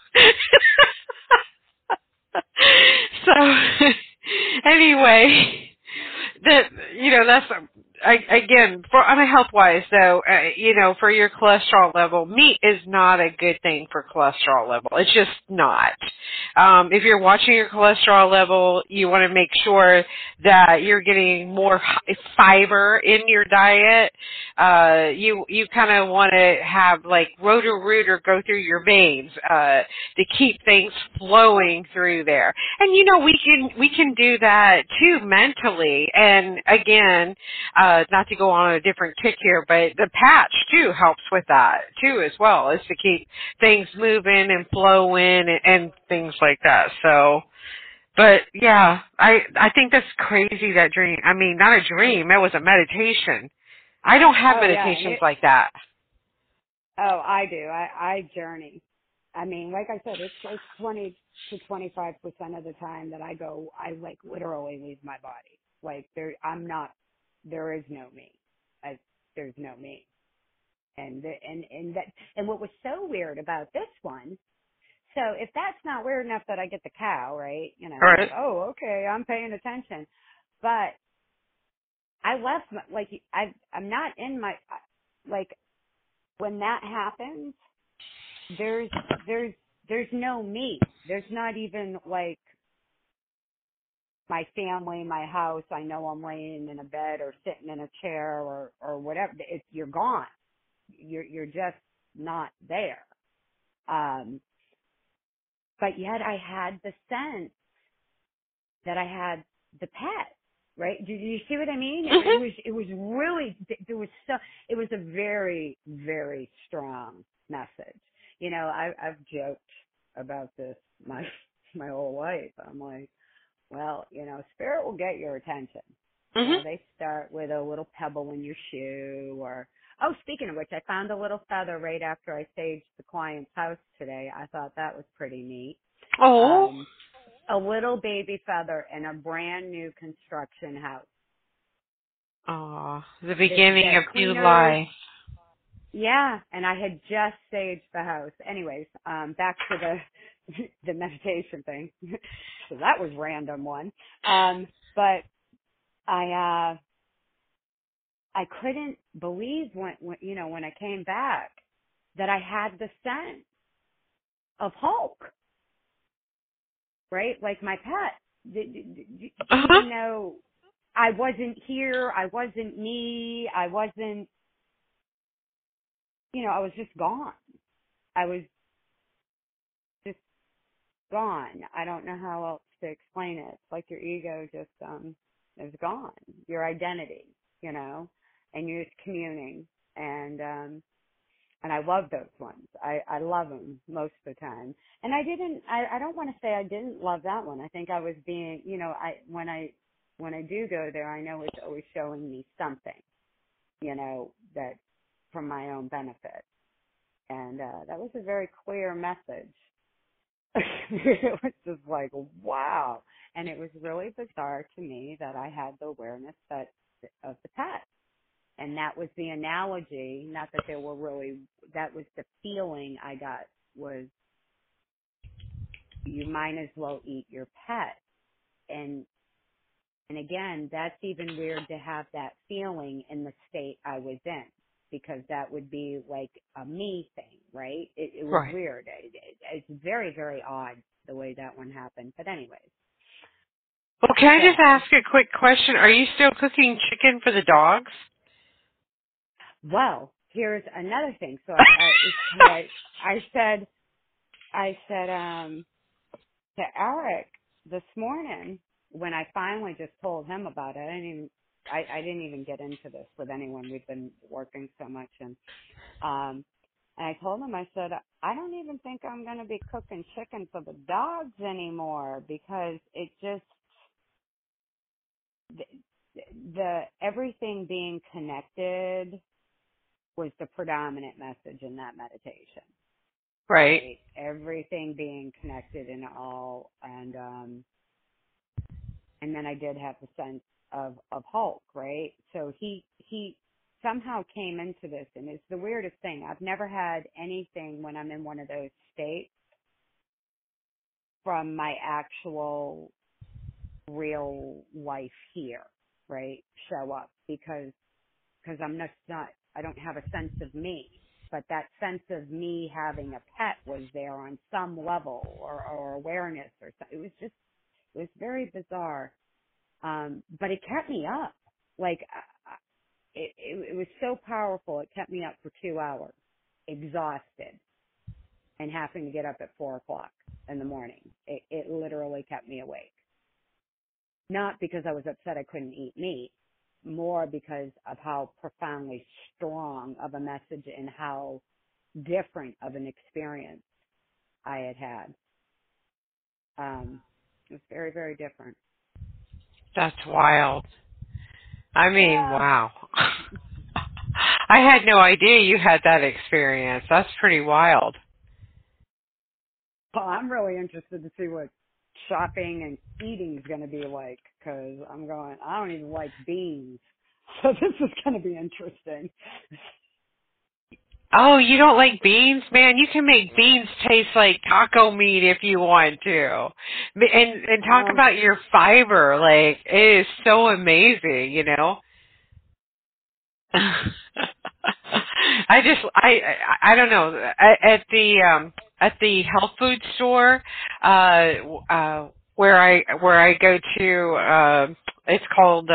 So, anyway, that's again on a health wise though. For your cholesterol level, meat is not a good thing for cholesterol level. It's just not. If you're watching your cholesterol level, you want to make sure that you're getting more fiber in your diet. You kind of want to have like Roto-Rooter go through your veins to keep things flowing through there. And we can do that too mentally. And again, not to go on a different kick here, but the patch too helps with that too as well, is to keep things moving and flowing and things like like that. So, but yeah, I think that's crazy, that dream. I mean, not a dream, it was a meditation. I don't have Oh yeah, and meditations like that. oh, I do. I journey. I mean, like I said, it's 20 to 25% of the time that I like literally leave my body. Like there is no me. There's no me. And what was so weird about this one, so if that's not weird enough that I get the cow, right? You know, All like, right. oh, okay, I'm paying attention. But I left I'm not in my, like, when that happens, there's there's there's no me. There's not even like my family, my house. I know I'm laying in a bed or sitting in a chair or whatever. You're gone. You're just not there. Um, but yet I had the sense that I had the pet. Right? Do you see what I mean? Mhm. It was really, it was a very, very strong message. You know, I've joked about this my whole life. I'm like, well, you know, spirit will get your attention. You Mhm. know, they start with a little pebble in your shoe or, oh, speaking of which, I found a little feather right after I saged the client's house today. I thought that was pretty neat. Oh. Um, a little baby feather in a brand new construction house. Oh, the The beginning of new cleaners, life. yeah, and I had just saged the house. Anyways, back to the the meditation thing. So that was random one. But I couldn't believe when you know when I came back that I had the scent of Hulk, right? Like my pet. Uh-huh. Even though I wasn't here, I wasn't me, I wasn't, you know, I was just gone. I was just gone. I don't know how else to explain it. It's like your ego just is gone. Your identity, you know, and you're just communing and I love those ones. I love them most of the time. And I don't want to say I didn't love that one. I think I was being, you know, when I do go there, I know it's always showing me something, you know, that from my own benefit. And, that was a very clear message. It was just like, wow. And it was really bizarre to me that I had the awareness of the pet. And that was the analogy, not that there were really, that was the feeling I got was you might as well eat your pet. And again, that's even weird to have that feeling in the state I was in because that would be like a me thing, right? It was Right. weird. It's very, very odd the way that one happened. But anyways, Well, can I just so, ask a quick question? Are you still cooking chicken for the dogs? well, here's another thing. So I said, to Eric this morning when I finally just told him about it. I didn't even get into this with anyone. We've been working so much um and I told him, I said, I don't even think I'm going to be cooking chicken for the dogs anymore because it just, the everything being connected was the predominant message in that meditation, Right. right? Everything being connected in all, and then I did have the sense of Hulk, right? So he somehow came into this, and it's the weirdest thing. I've never had anything when I'm in one of those states from my actual real life here, right? Show up because I'm just not. I don't have a sense of me, but that sense of me having a pet was there on some level or awareness or something. It was very bizarre. But it kept me up. Like, it was so powerful. It kept me up for 2 hours, exhausted, and having to get up at 4:00 in the morning. It literally kept me awake. Not because I was upset I couldn't eat meat, more because of how profoundly strong of a message and how different of an experience I had had. It was very, very different. That's wild. I mean, Yeah. wow. I had no idea you had that experience. That's pretty wild. Well, I'm really interested to see what shopping and eating is going to be like, because I don't even like beans. So this is going to be interesting. Oh, you don't like beans? Man, you can make beans taste like taco meat if you want to. And talk Oh, about your fiber. Like, it is so amazing, you know? I don't know. At the health food store, where I go to, it's called,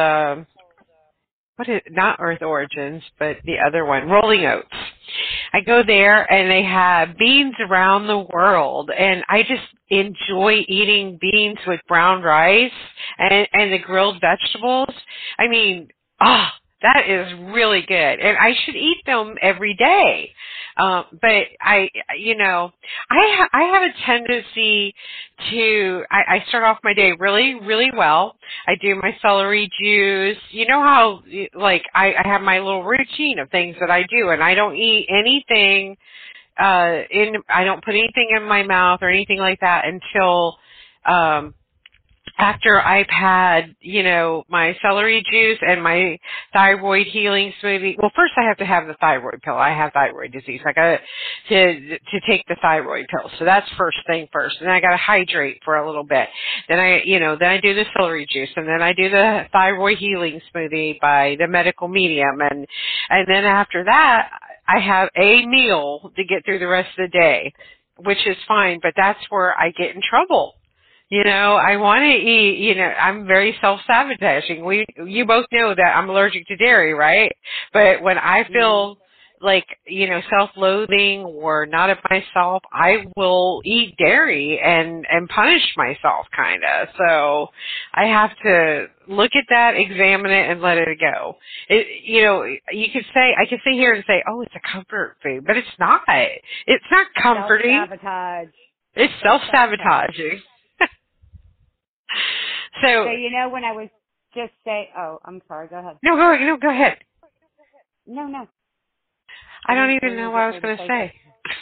not Earth Origins, but the other one, Rolling Oats. I go there and they have beans around the world, and I just enjoy eating beans with brown rice and the grilled vegetables. I mean, that is really good, and I should eat them every day. But I have a tendency to I start off my day really, really well. I do my celery juice. You know how, like, I have my little routine of things that I do, and I don't eat anything, I don't put anything in my mouth or anything like that until, after I've had, my celery juice and my thyroid healing smoothie. Well, first I have to have the thyroid pill. I have thyroid disease. I got to take the thyroid pill. So that's first thing first. And then I got to hydrate for a little bit. Then then I do the celery juice, and then I do the thyroid healing smoothie by the Medical Medium, and then after that I have a meal to get through the rest of the day, which is fine, but that's where I get in trouble. I want to eat, I'm very self-sabotaging. You both know that I'm allergic to dairy, right? But when I feel like, self-loathing or not of myself, I will eat dairy and punish myself, kind of. So I have to look at that, examine it, and let it go. I could sit here and say, oh, it's a comfort food, but it's not. It's not comforting. Self-sabotage. It's self-sabotaging. So when I was just I'm sorry, go ahead. No, go ahead. No. I don't even know what I was going to say.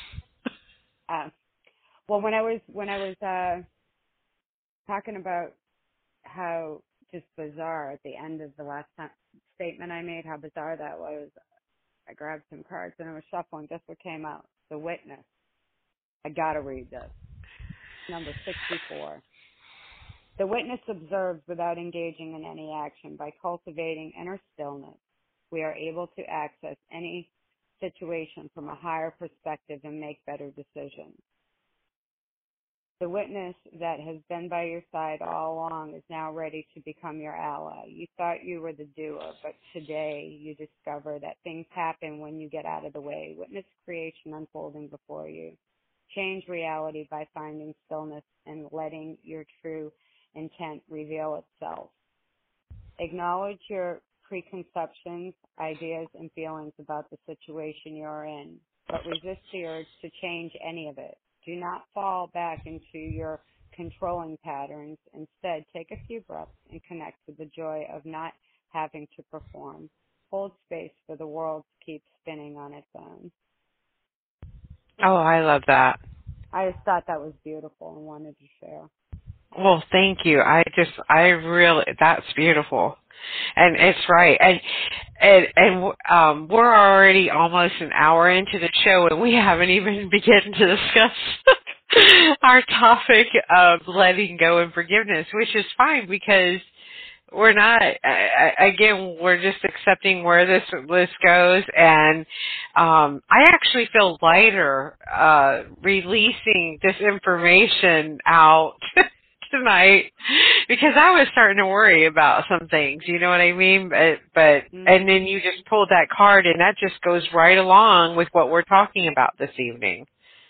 Well, when I was talking about how just bizarre at the end of the last statement I made, how bizarre that was, I grabbed some cards and I was shuffling. Guess what came out? The Witness. I got to read this. Number 64. The witness observes without engaging in any action. By cultivating inner stillness, we are able to access any situation from a higher perspective and make better decisions. The witness that has been by your side all along is now ready to become your ally. You thought you were the doer, but today you discover that things happen when you get out of the way. Witness creation unfolding before you. Change reality by finding stillness and letting your true intent reveal itself. Acknowledge your preconceptions, ideas, and feelings about the situation you're in, but resist the urge to change any of it. Do not fall back into your controlling patterns. Instead, take a few breaths and connect with the joy of not having to perform. Hold space for the world to keep spinning on its own. Oh, I love that. I just thought that was beautiful and wanted to share. Well, thank you. That's beautiful. And it's right. And we're already almost an hour into the show, and we haven't even begun to discuss our topic of letting go and forgiveness, which is fine because we're not, again, we're just accepting where this goes. And I actually feel lighter releasing this information out tonight because I was starting to worry about some things, you know what I mean? But and then you just pulled that card, and that just goes right along with what we're talking about this evening.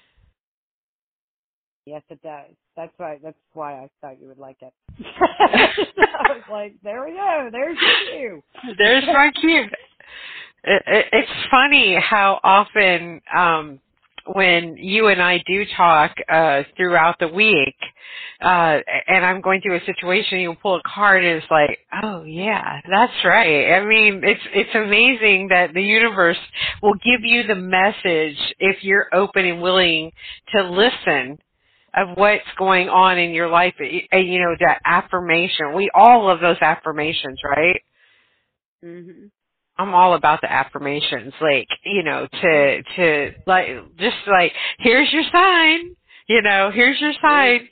Yes, it does. That's why I thought you would like it. I was like, there we go. There's your cue. There's my cue. It's funny how often when you and I do talk throughout the week, and I'm going through a situation, you'll pull a card and it's like, oh yeah, that's right. I mean, it's amazing that the universe will give you the message if you're open and willing to listen of what's going on in your life. And, you know, that affirmation. We all love those affirmations, right? Mhm. I'm all about the affirmations, like, you know, to like, just like, here's your sign, you know, here's your Here's sign.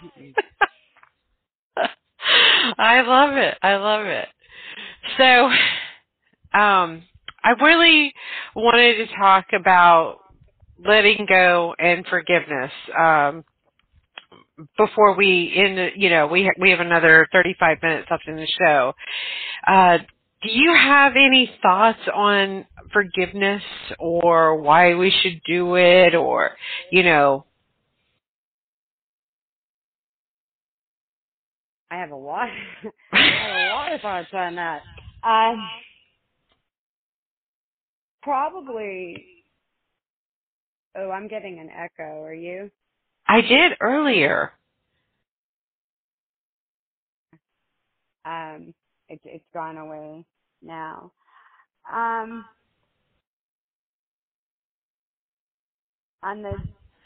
I love it. I love it. So, I really wanted to talk about letting go and forgiveness. Before we end, you know, we have another 35 minutes left in the show. Uh, do you have any thoughts on forgiveness or why we should do it, or, you know? I have a lot. I have a lot of thoughts on that. Um, Probably. Oh, I'm getting an echo. Are you? I did earlier. It's gone away now. Um, on the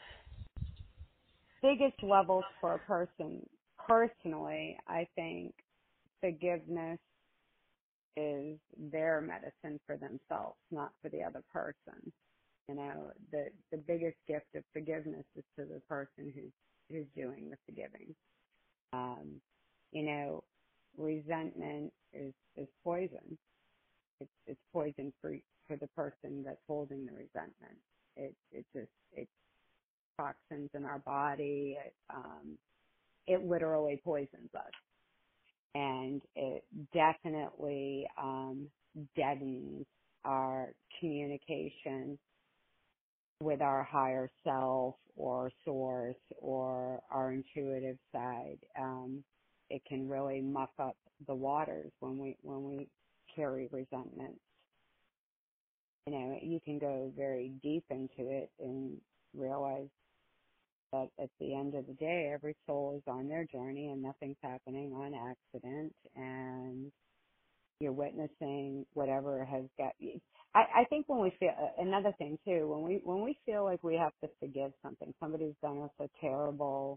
biggest levels for a person, personally, I think forgiveness is their medicine for themselves, not for the other person. You know, the biggest gift of forgiveness is to the person who's doing the forgiving. Um, you know, resentment is poison. It's poison for the person that's holding the resentment. It toxins in our body. It literally poisons us, and it definitely deadens our communication with our higher self or source or our intuitive side. It can really muck up the waters when we carry resentment. You know, you can go very deep into it and realize that at the end of the day, every soul is on their journey and nothing's happening on accident, and you're witnessing whatever has got you. I think when we feel another thing too, when we feel like we have to forgive something, somebody's done us a terrible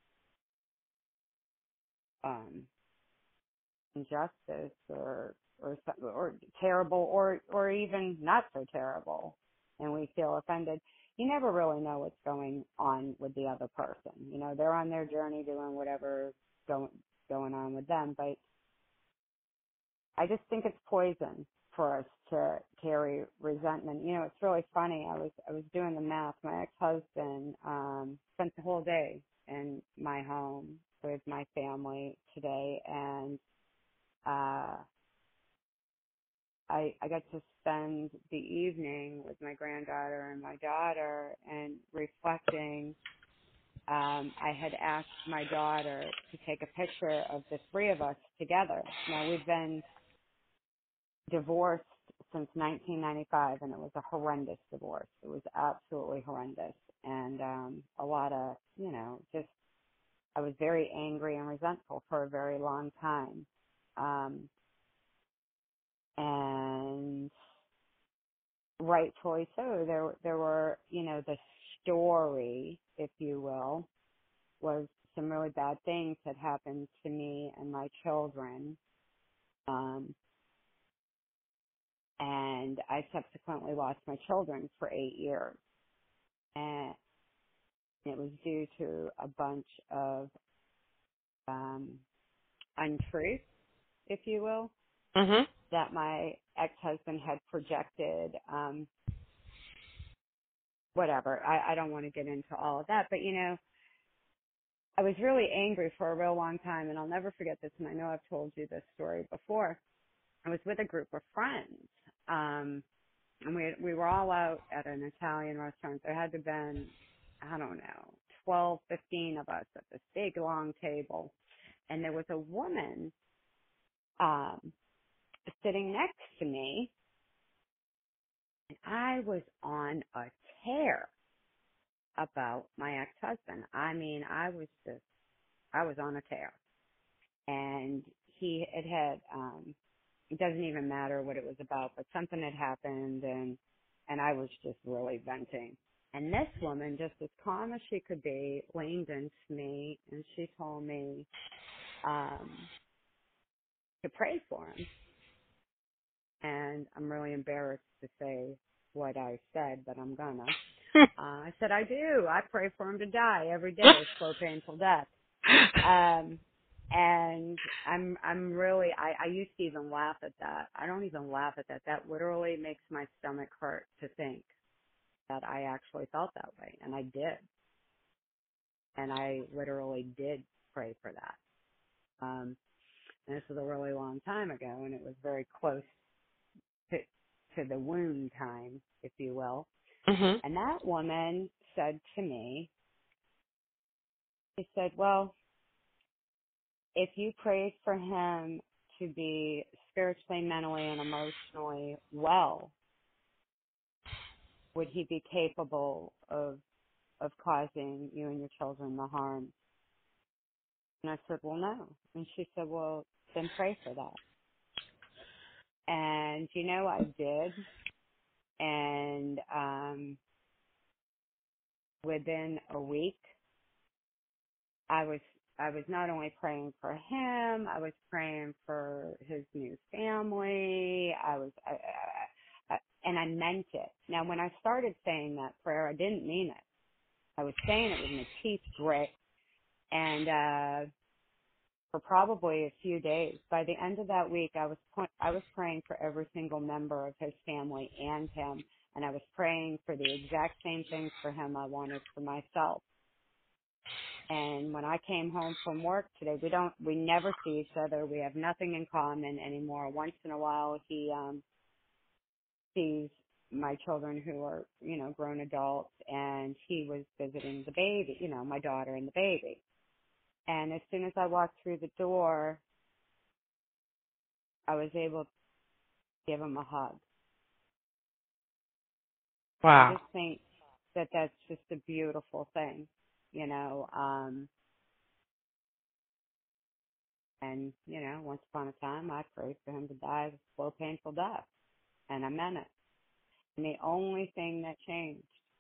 um, injustice or terrible or even not so terrible, and we feel offended. You never really know what's going on with the other person. You know, they're on their journey doing whatever going on with them, but I just think it's poison for us to carry resentment. You know, it's really funny. I was doing the math. My ex-husband spent the whole day in my home with my family today, and I got to spend the evening with my granddaughter and my daughter and reflecting. I had asked my daughter to take a picture of the three of us together. Now, we've been divorced since 1995, and it was a horrendous divorce. It was absolutely horrendous, and a lot of, you know, just I was very angry and resentful for a very long time, and rightfully so. There were, you know, the story, if you will, was some really bad things that happened to me and my children. And I subsequently lost my children for 8 years. And it was due to a bunch of untruths, if you will, Mhm. that my ex-husband had projected. Whatever. I don't want to get into all of that, but you know, I was really angry for a real long time, and I'll never forget this. And I know I've told you this story before. I was with a group of friends, and we were all out at an Italian restaurant. There had to have been, I don't know, 12, 15 of us at this big long table, and there was a woman um, sitting next to me, and I was on a tear. about my ex-husband. I mean, I was on a tear. And it doesn't even matter what it was about, but something had happened, and I was just really venting. And this woman, just as calm as she could be, leaned into me and she told me to pray for him. And I'm really embarrassed to say what I said, but I'm gonna. I said, I do. I pray for him to die every day, a slow, painful death. And I'm really, I used to even laugh at that. I don't even laugh at that. That literally makes my stomach hurt to think that I actually felt that way. And I did. And I literally did pray for that. And this was a really long time ago, and it was very close to the wound time, if you will. Mhm. And that woman said to me, she said, well, if you prayed for him to be spiritually, mentally, and emotionally well, would he be capable of causing you and your children the harm? And I said, well, no. And she said, well, then pray for that. And, I did. And within a week, I was not only praying for him, I was praying for his new family. And I meant it. Now, when I started saying that prayer, I didn't mean it. I was saying it with my teeth grit, and for probably a few days. By the end of that week, I was praying for every single member of his family and him, and I was praying for the exact same things for him I wanted for myself. And when I came home from work today, we never see each other. We have nothing in common anymore. Once in a while, he sees my children who are, grown adults, and he was visiting the baby, my daughter and the baby. And as soon as I walked through the door, I was able to give him a hug. Wow. I just think that that's just a beautiful thing, and, once upon a time, I prayed for him to die a slow, painful death, and I meant it. And the only thing that changed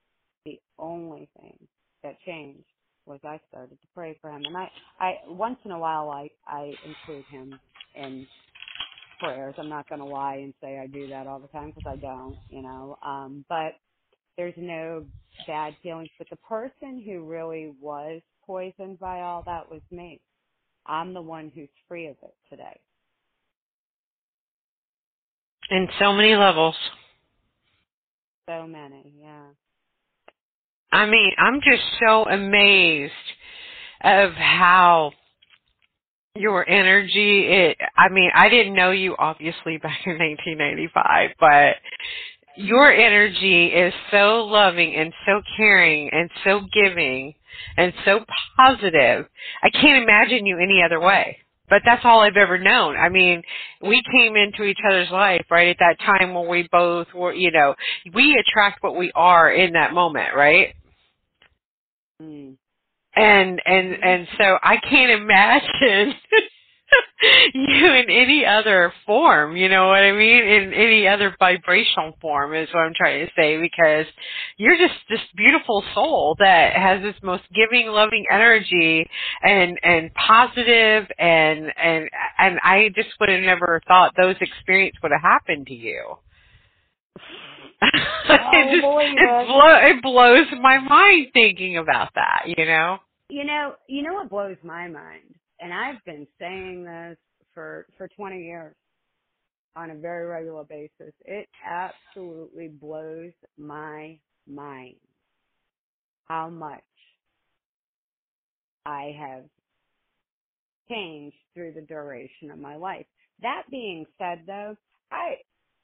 was I started to pray for him. And I once in a while, I include him in prayers. I'm not going to lie and say I do that all the time, because I don't, but there's no bad feelings. But the person who really was poisoned by all that was me. I'm the one who's free of it today. In so many levels. So many, yeah. I mean, I'm just so amazed of how your energy, I didn't know you obviously back in 1995, but your energy is so loving and so caring and so giving and so positive. I can't imagine you any other way. But that's all I've ever known. I mean, we came into each other's life right at that time when we both were, we attract what we are in that moment, right? Mm. And so I can't imagine you in any other form, you know what I mean? In any other vibrational form is what I'm trying to say, because you're just this beautiful soul that has this most giving, loving energy and positive and I just would have never thought those experiences would have happened to you. It blows my mind thinking about that, You know what blows my mind? And I've been saying this for 20 years on a very regular basis. It absolutely blows my mind how much I have changed through the duration of my life. That being said, though, I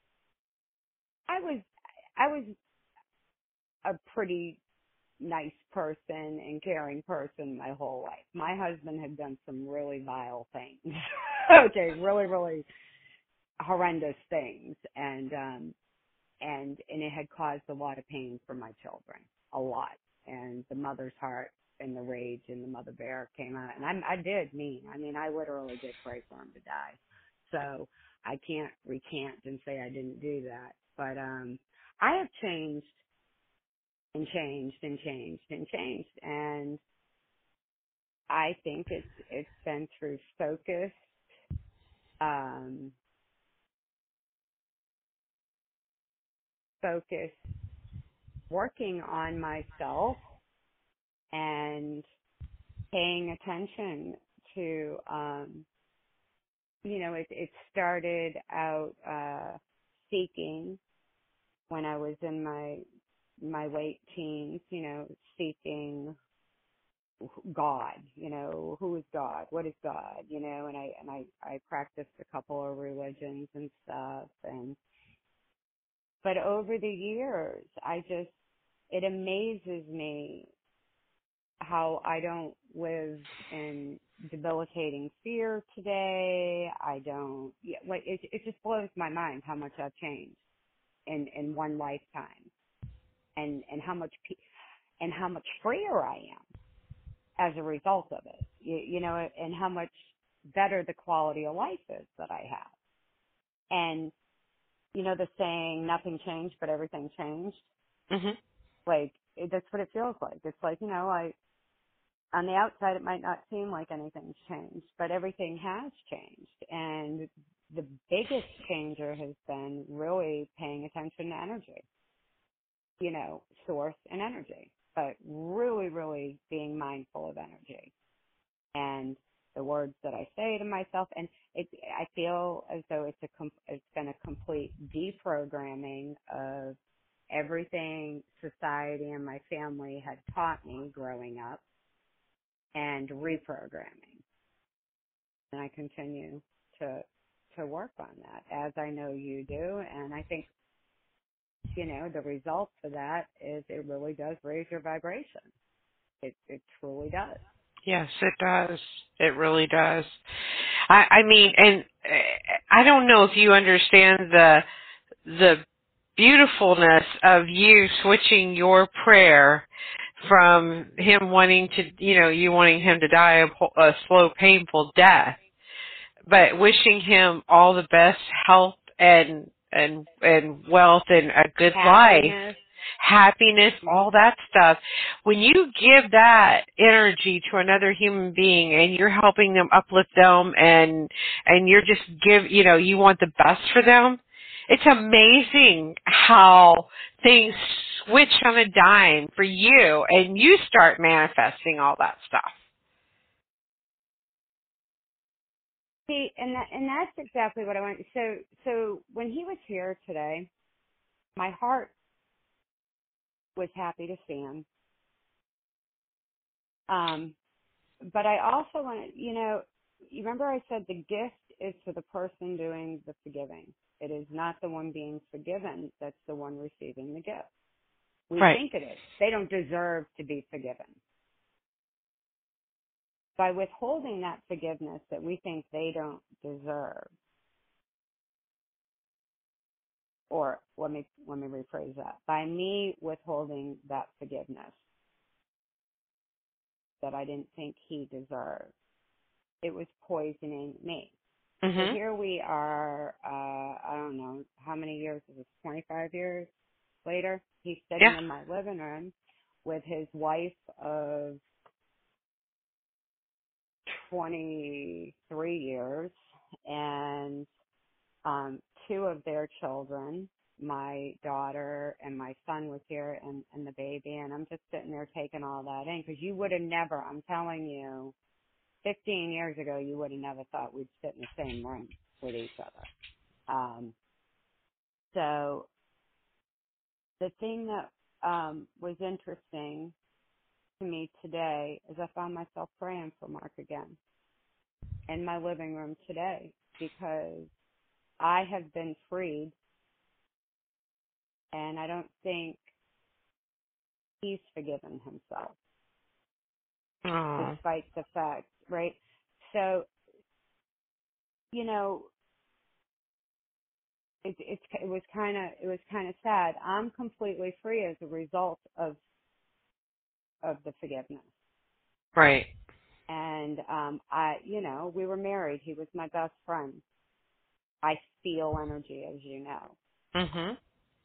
was a pretty nice person and caring person my whole life. My husband had done some really vile things. Okay, really, really horrendous things, and it had caused a lot of pain for my children, a lot. and the mother's heart and the rage and the mother bear came out. And I did mean, I mean, I literally did pray for him to die. So I can't recant and say I didn't do that. But I have changed and changed and changed and changed. And I think it's been through focus, focus, working on myself and paying attention to, it started out seeking when I was in my late teens, seeking God, who is God? What is God? And I practiced a couple of religions and stuff, but over the years, it amazes me how I don't live in debilitating fear today. It just blows my mind how much I've changed in one lifetime, and how much freer I am as a result of it, and how much better the quality of life is that I have. And, the saying, nothing changed, but everything changed. Mhm. That's what it feels like. It's like, on the outside, it might not seem like anything's changed, but everything has changed. And the biggest changer has been really paying attention to energy, source and energy, but really, really being mindful of energy and the words that I say to myself. And I feel as though it's been a complete deprogramming of everything society and my family had taught me growing up, and reprogramming. And I continue to work on that, as I know you do. And I think, the result of that is it really does raise your vibration. It truly does. Yes, it does. It really does. I mean, and I don't know if you understand the beautifulness of you switching your prayer from him wanting to, you wanting him to die a slow, painful death, but wishing him all the best health and wealth and a good life, happiness, all that stuff. When you give that energy to another human being and you're helping them, uplift them, and you're just you want the best for them, it's amazing how things switch on a dime for you and you start manifesting all that stuff. See, and that's exactly what I want. So when he was here today, my heart was happy to see him. But I also want to, you remember I said the gift is for the person doing the forgiving. It is not the one being forgiven that's the one receiving the gift. We think it is. They don't deserve to be forgiven. By withholding that forgiveness that we think they don't deserve, or let me rephrase that. By me withholding that forgiveness that I didn't think he deserved, it was poisoning me. Mm-hmm. So here we are, I don't know, how many years is this, 25 years later? He's sitting in my living room with his wife of 23 years and two of their children. My daughter and my son was here, and the baby, and I'm just sitting there taking all that in, because you would have never, I'm telling you, 15 years ago, you would have never thought we'd sit in the same room with each other. So the thing that was interesting to me today is I found myself praying for Mark again in my living room today, because I have been freed, and I don't think he's forgiven himself. Aww. Despite the fact, right? So, it was kind of sad. I'm completely free as a result of of the forgiveness. Right. And we were married. He was my best friend. I feel energy, as you know. Mhm.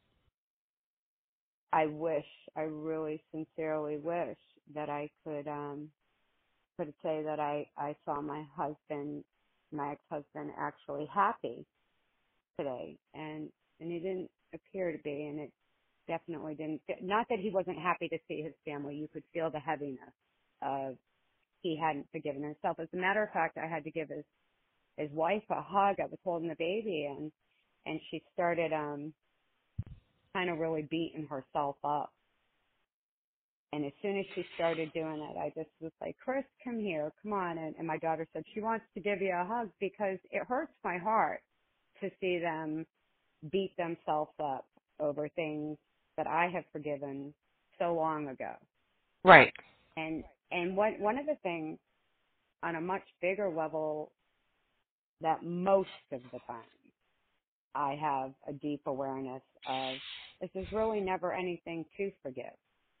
I really sincerely wish that I could say that I saw my ex-husband actually happy today, and he didn't appear to be, and it definitely didn't. Not that he wasn't happy to see his family. You could feel the heaviness of he hadn't forgiven himself. As a matter of fact, I had to give his wife a hug. I was holding the baby, and she started kind of really beating herself up. And as soon as she started doing it, I just was like, Chris, come here, come on. And my daughter said she wants to give you a hug because it hurts my heart to see them beat themselves up over things that I have forgiven so long ago. Right. And one of the things on a much bigger level that most of the time I have a deep awareness of is there's really never anything to forgive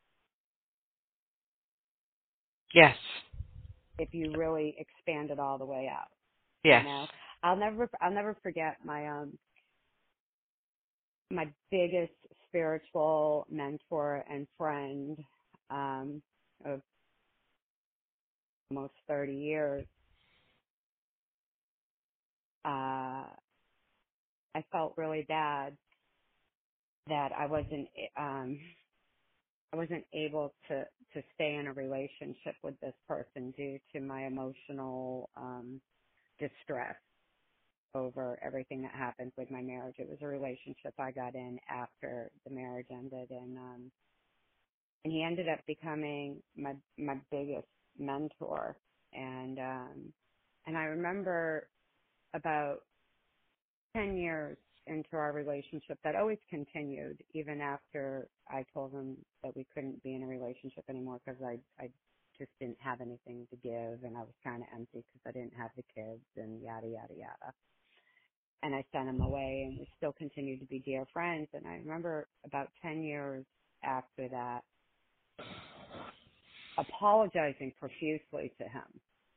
Yes. if you really expand it all the way out. Yes. You know, I'll never forget my biggest spiritual mentor and friend of almost 30 years. I felt really bad that I wasn't able to stay in a relationship with this person due to my emotional distress over everything that happened with my marriage. It was a relationship I got in after the marriage ended, and he ended up becoming my biggest mentor. And I remember about 10 years into our relationship that always continued even after I told him that we couldn't be in a relationship anymore because I just didn't have anything to give, and I was kind of empty because I didn't have the kids and yada, yada, yada. And I sent him away, and we still continued to be dear friends. And I remember about 10 years after that, apologizing profusely to him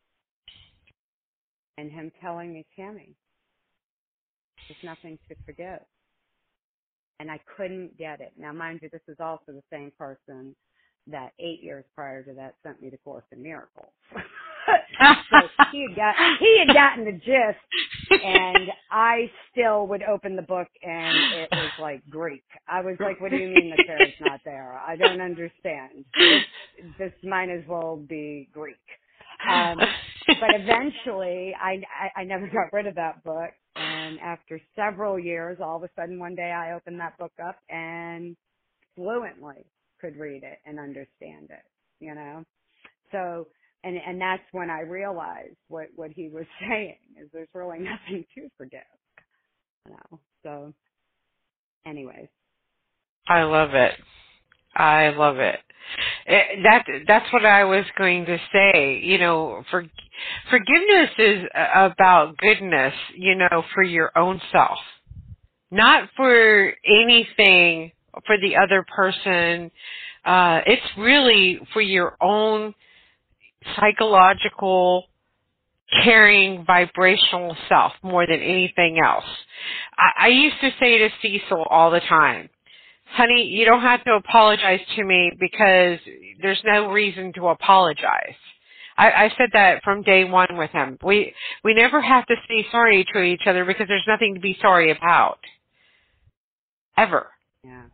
and him telling me, Tammy, there's nothing to forgive. And I couldn't get it. Now, mind you, this is also the same person that 8 years prior to that sent me the Course in Miracles. So he had gotten the gist, and I still would open the book and it was like Greek. I was like, what do you mean the chair is not there? I don't understand. This might as well be Greek. But eventually I never got rid of that book, and after several years, all of a sudden one day I opened that book up and fluently could read it and understand it, you know? So, and that's when I realized what he was saying is there's really nothing to forgive, you know? So anyways. I love it. I love it. That's what I was going to say. You know, forgiveness is about goodness, you know, for your own self, not for anything for the other person. It's really for your own psychological, caring, vibrational self more than anything else. I used to say to Cecil all the time, honey, you don't have to apologize to me because there's no reason to apologize. I said that from day one with him. We never have to say sorry to each other because there's nothing to be sorry about. Ever. Yeah.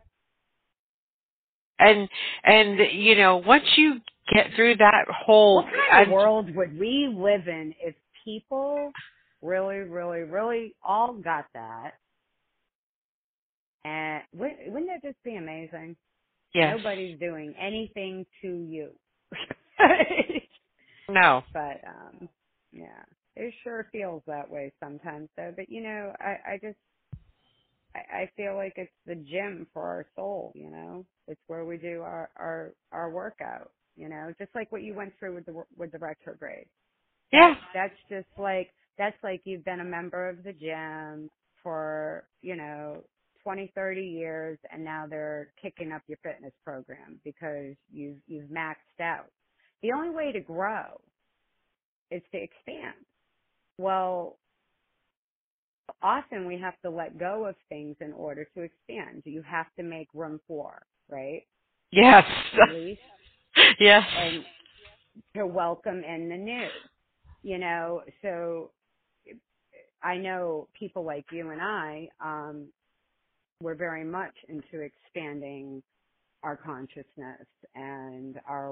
And you know, once you get through that whole... What kind of world would we live in if people really, really, really all got that? And wouldn't that just be amazing? Yes. Nobody's doing anything to you. No. But, yeah, it sure feels that way sometimes though. But you know, I feel like it's the gym for our soul, you know? It's where we do our workout, you know? Just like what you went through with the retrograde. Yeah. That's like you've been a member of the gym for, you know, 20, 30 years, and now they're kicking up your fitness program because you've maxed out. The only way to grow is to expand. Well, often we have to let go of things in order to expand. You have to make room for, right? Yes. Release. Yes. And to welcome in the new, so I know people like you and I, we're very much into expanding our consciousness and our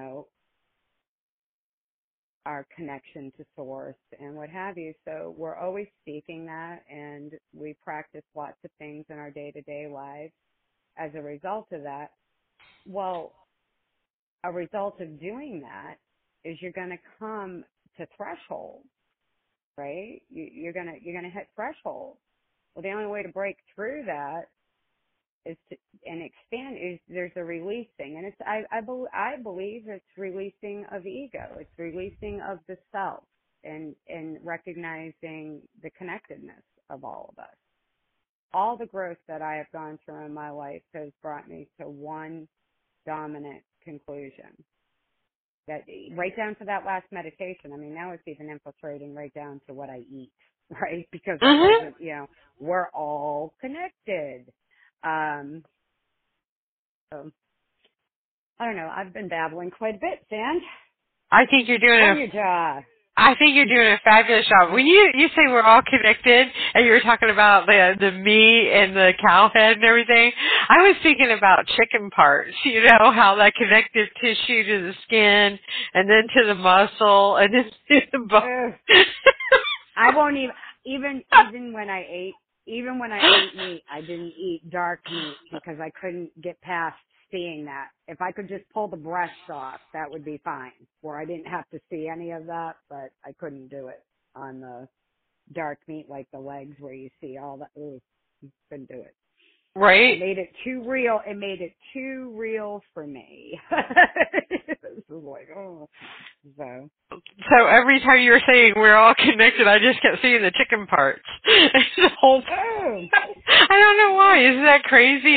connection to source and what have you. So we're always seeking that, and we practice lots of things in our day-to-day lives as a result of that. Well, a result of doing that is you're going to come to thresholds, right? You're going to hit thresholds. Well, the only way to break through that is to and expand is there's a releasing, and it's I believe it's releasing of ego, it's releasing of the self, and recognizing the connectedness of all of us. All the growth that I have gone through in my life has brought me to one dominant conclusion. That right down to that last meditation. I mean, now it's even infiltrating right down to what I eat, right? Because I wasn't, we're all connected. So I don't know. I've been babbling quite a bit, Sand. I think you're doing On your jaw. I think you're doing a fabulous job. When you say we're all connected, and you were talking about the me and the cow head and everything, I was thinking about chicken parts. How that connective tissue to the skin, and then to the muscle, and then to the bone. I won't even when I ate meat, I didn't eat dark meat because I couldn't get past seeing that. If I could just pull the breasts off, that would be fine, where I didn't have to see any of that, but I couldn't do it on the dark meat, like the legs where you see all that. Ooh, couldn't do it. Right. It made it too real. It made it too real for me. This was like, oh. So every time you were saying we're all connected, I just kept seeing the chicken parts. The whole. I don't know why. Isn't that crazy?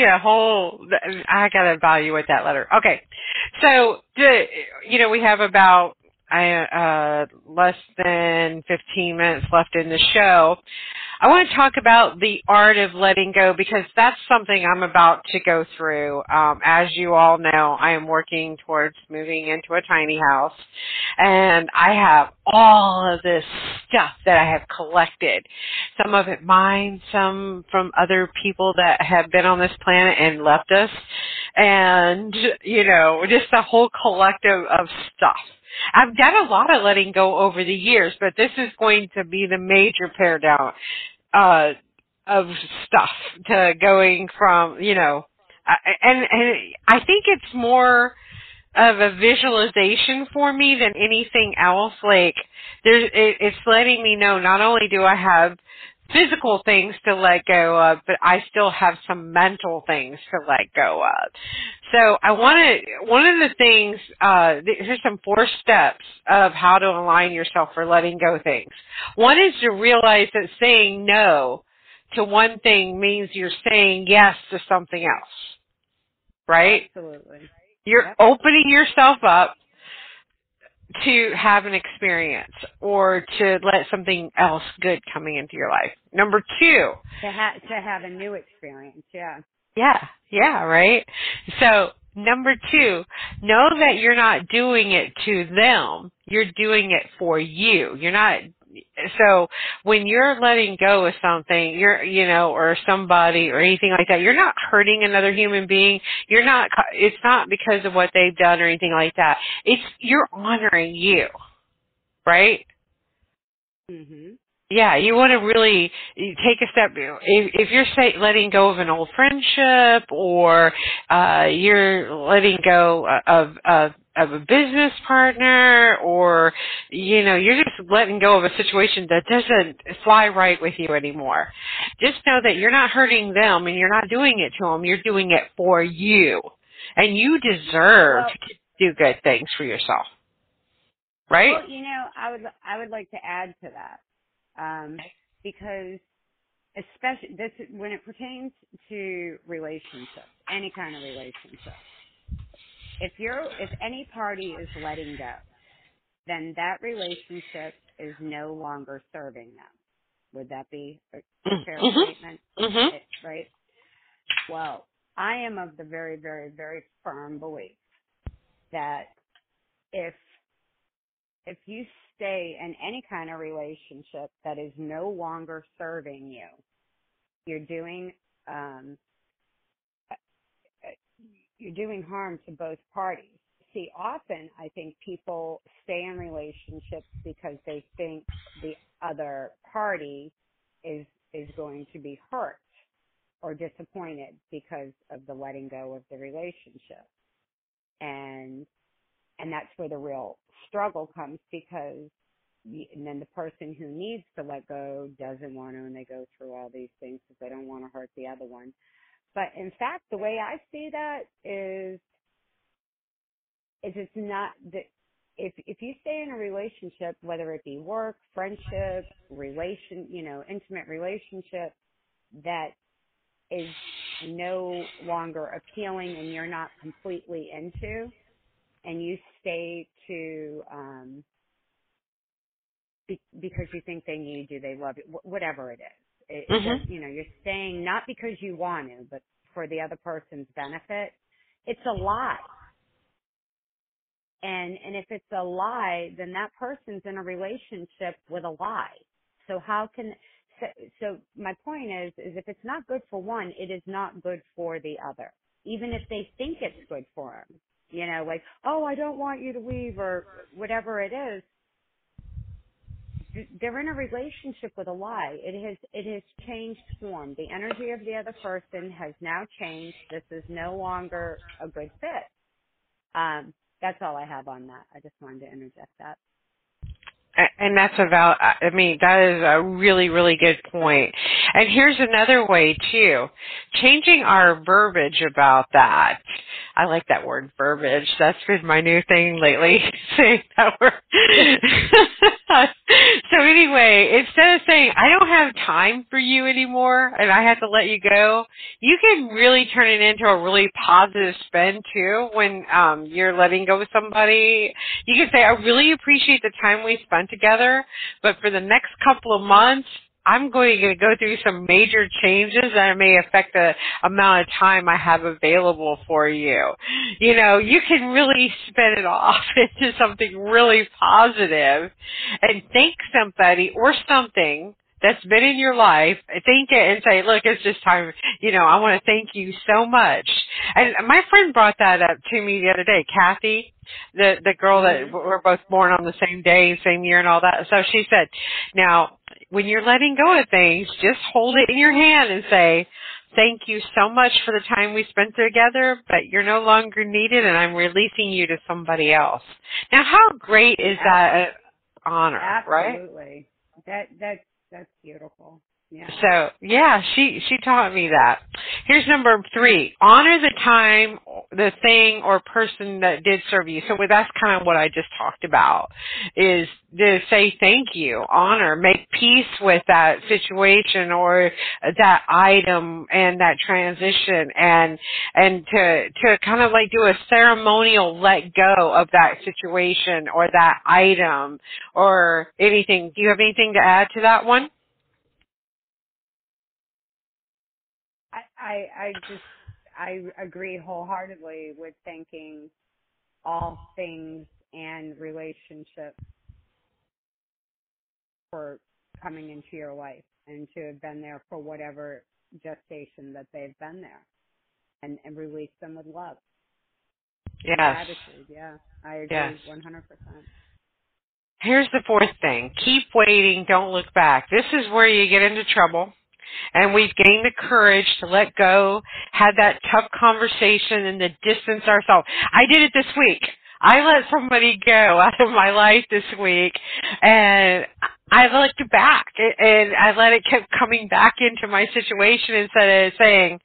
I gotta evaluate that letter. Okay, so we have about less than 15 minutes left in the show. I want to talk about the art of letting go, because that's something I'm about to go through. As you all know, I am working towards moving into a tiny house, and I have all of this stuff that I have collected. Some of it mine, some from other people that have been on this planet and left us, and, just a whole collective of stuff. I've done a lot of letting go over the years, but this is going to be the major pare down of stuff to going from, and I think it's more of a visualization for me than anything else. Like, it's letting me know not only do I have physical things to let go of, but I still have some mental things to let go of. So one of the things, here's some 4 steps of how to align yourself for letting go things. One is to realize that saying no to one thing means you're saying yes to something else, right? Absolutely. You're opening yourself up to have an experience or to let something else good coming into your life. Number 2. To have a new experience, yeah. Yeah, right? So, number 2, know that you're not doing it to them. You're doing it for you. So when you're letting go of something, or somebody or anything like that, you're not hurting another human being. It's not because of what they've done or anything like that. You're honoring you, right? Mhm. Yeah, you want to really take a step. If you're letting go of an old friendship, or you're letting go of a business partner, or you're just letting go of a situation that doesn't fly right with you anymore, just know that you're not hurting them and you're not doing it to them. You're doing it for you, and you deserve to do good things for yourself, right? Well, I would like to add to that. Because especially this when it pertains to relationships, any kind of relationship. If any party is letting go, then that relationship is no longer serving them. Would that be a fair statement? Right? Well, I am of the very, very, very firm belief that if you stay in any kind of relationship that is no longer serving you, you're doing harm to both parties. See, often I think people stay in relationships because they think the other party is going to be hurt or disappointed because of the letting go of the relationship. And that's where the real struggle comes, because and then the person who needs to let go doesn't want to, and they go through all these things because they don't want to hurt the other one. But in fact, the way I see that is it's not that if you stay in a relationship, whether it be work, friendship, intimate relationship, that is no longer appealing and you're not completely into, and you stay to because you think they need you, they love you, whatever it is. You're staying not because you want to, but for the other person's benefit. It's a lie. And if it's a lie, then that person's in a relationship with a lie. So so my point is if it's not good for one, it is not good for the other. Even if they think it's good for them, like, oh, I don't want you to leave or whatever it is. They're in a relationship with a lie. It has changed form. The energy of the other person has now changed. This is no longer a good fit. That's all I have on that. I just wanted to interject that. And that is a really, really good point. And here's another way, too. Changing our verbiage about that. I like that word, verbiage. That's been my new thing lately, saying that word. So anyway, instead of saying, I don't have time for you anymore and I have to let you go, you can really turn it into a really positive spin, too, when you're letting go of somebody. You can say, I really appreciate the time we spent together, but for the next couple of months, I'm going to go through some major changes that may affect the amount of time I have available for you. You can really spin it off into something really positive and thank somebody or something that's been in your life, thank it and say, look, it's just time, I want to thank you so much. And my friend brought that up to me the other day, Kathy, the girl that we're both born on the same day, same year and all that. So she said, now, when you're letting go of things, just hold it in your hand and say, thank you so much for the time we spent together, but you're no longer needed and I'm releasing you to somebody else. Now, how great is that honor, right? Absolutely. That's beautiful. Yeah. So, yeah, she taught me that. Here's number 3. Honor the time, the thing, or person that did serve you. So that's kind of what I just talked about, is to say thank you, honor, make peace with that situation or that item and that transition, and to kind of like do a ceremonial let go of that situation or that item or anything. Do you have anything to add to that one? I agree wholeheartedly with thanking all things and relationships for coming into your life and to have been there for whatever gestation that they've been there, and release them with love. Yes. Gratitude, yeah. I agree 100%. Here's the 4th thing. Keep waiting, don't look back. This is where you get into trouble. And we've gained the courage to let go, have that tough conversation, and to distance ourselves. I did it this week. I let somebody go out of my life this week, and I looked back, and I let it keep coming back into my situation instead of saying,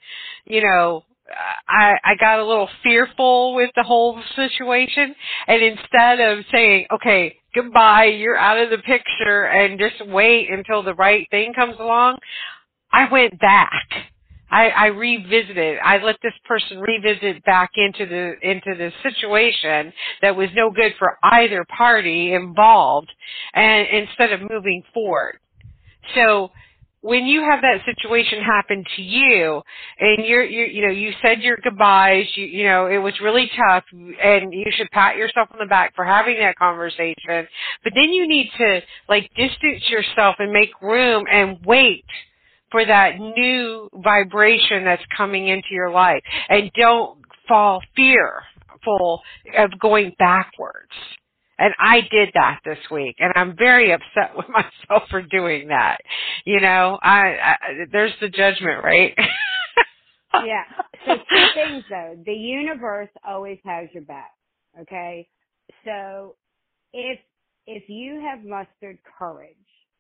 I got a little fearful with the whole situation, and instead of saying, okay, goodbye, you're out of the picture, and just wait until the right thing comes along, I went back. I revisited. I let this person revisit back into the situation that was no good for either party involved, and instead of moving forward. So when you have that situation happen to you, and you said your goodbyes, it was really tough, and you should pat yourself on the back for having that conversation. But then you need to distance yourself and make room and wait for that new vibration that's coming into your life, and don't fall fearful of going backwards. And I did that this week, and I'm very upset with myself for doing that. There's the judgment, right? Yeah. So two things though. The universe always has your back. Okay. So if you have mustered courage,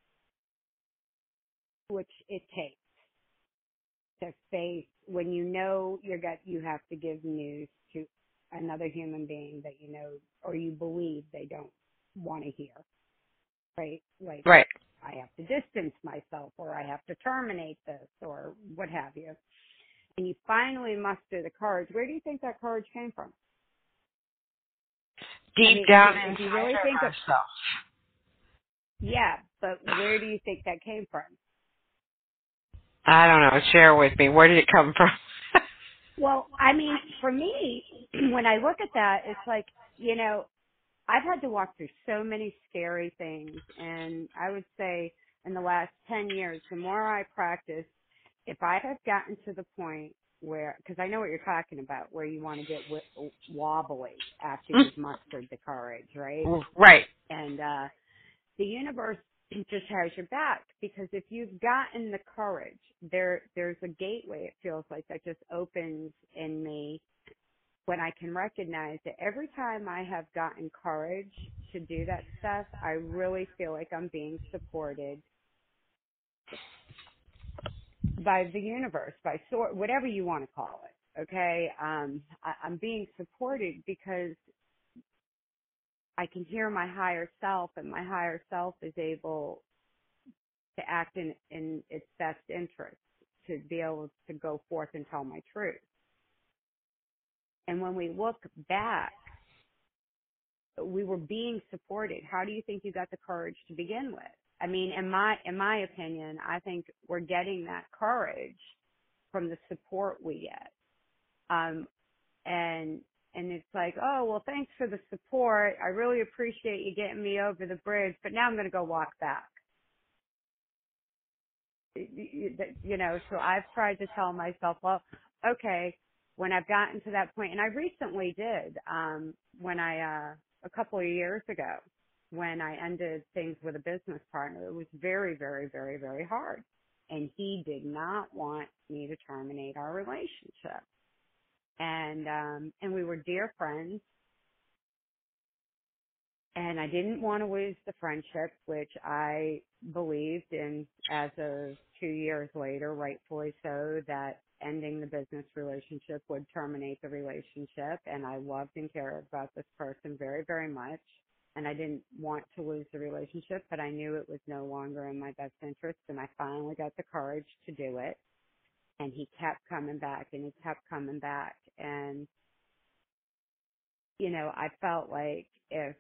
which it takes to face when you have to give news to another human being that or you believe they don't want to hear, right? Like, right. I have to distance myself, or I have to terminate this, or what have you. And you finally muster the courage. Where do you think that courage came from? Deep down if inside you really think of ourselves. Yeah, but where do you think that came from? I don't know. Share with me. Where did it come from? Well, I mean, for me, when I look at that, it's like, I've had to walk through so many scary things, and I would say in the last 10 years, the more I practice, if I have gotten to the point where, because I know what you're talking about, where you want to get wobbly after you've mustered the courage, right? Right. And the universe just has your back, because if you've gotten the courage, there's a gateway, it feels like, that just opens in me when I can recognize that every time I have gotten courage to do that stuff, I really feel like I'm being supported by the universe, by whatever you want to call it. Okay, I'm being supported because I can hear my higher self, and my higher self is able to act in its best interest, to be able to go forth and tell my truth. And when we look back, we were being supported. How do you think you got the courage to begin with? I mean, in my opinion, I think we're getting that courage from the support we get. And it's like, oh, well, thanks for the support. I really appreciate you getting me over the bridge, but now I'm going to go walk back. So I've tried to tell myself, well, okay, when I've gotten to that point, and I recently did, when a couple of years ago, when I ended things with a business partner, it was very, very, very, very hard. And he did not want me to terminate our relationship. And we were dear friends, and I didn't want to lose the friendship, which I believed in as of 2 years later, rightfully so, that ending the business relationship would terminate the relationship. And I loved and cared about this person very, very much. And I didn't want to lose the relationship, but I knew it was no longer in my best interest. And I finally got the courage to do it. And he kept coming back, and he kept coming back. And, I felt like if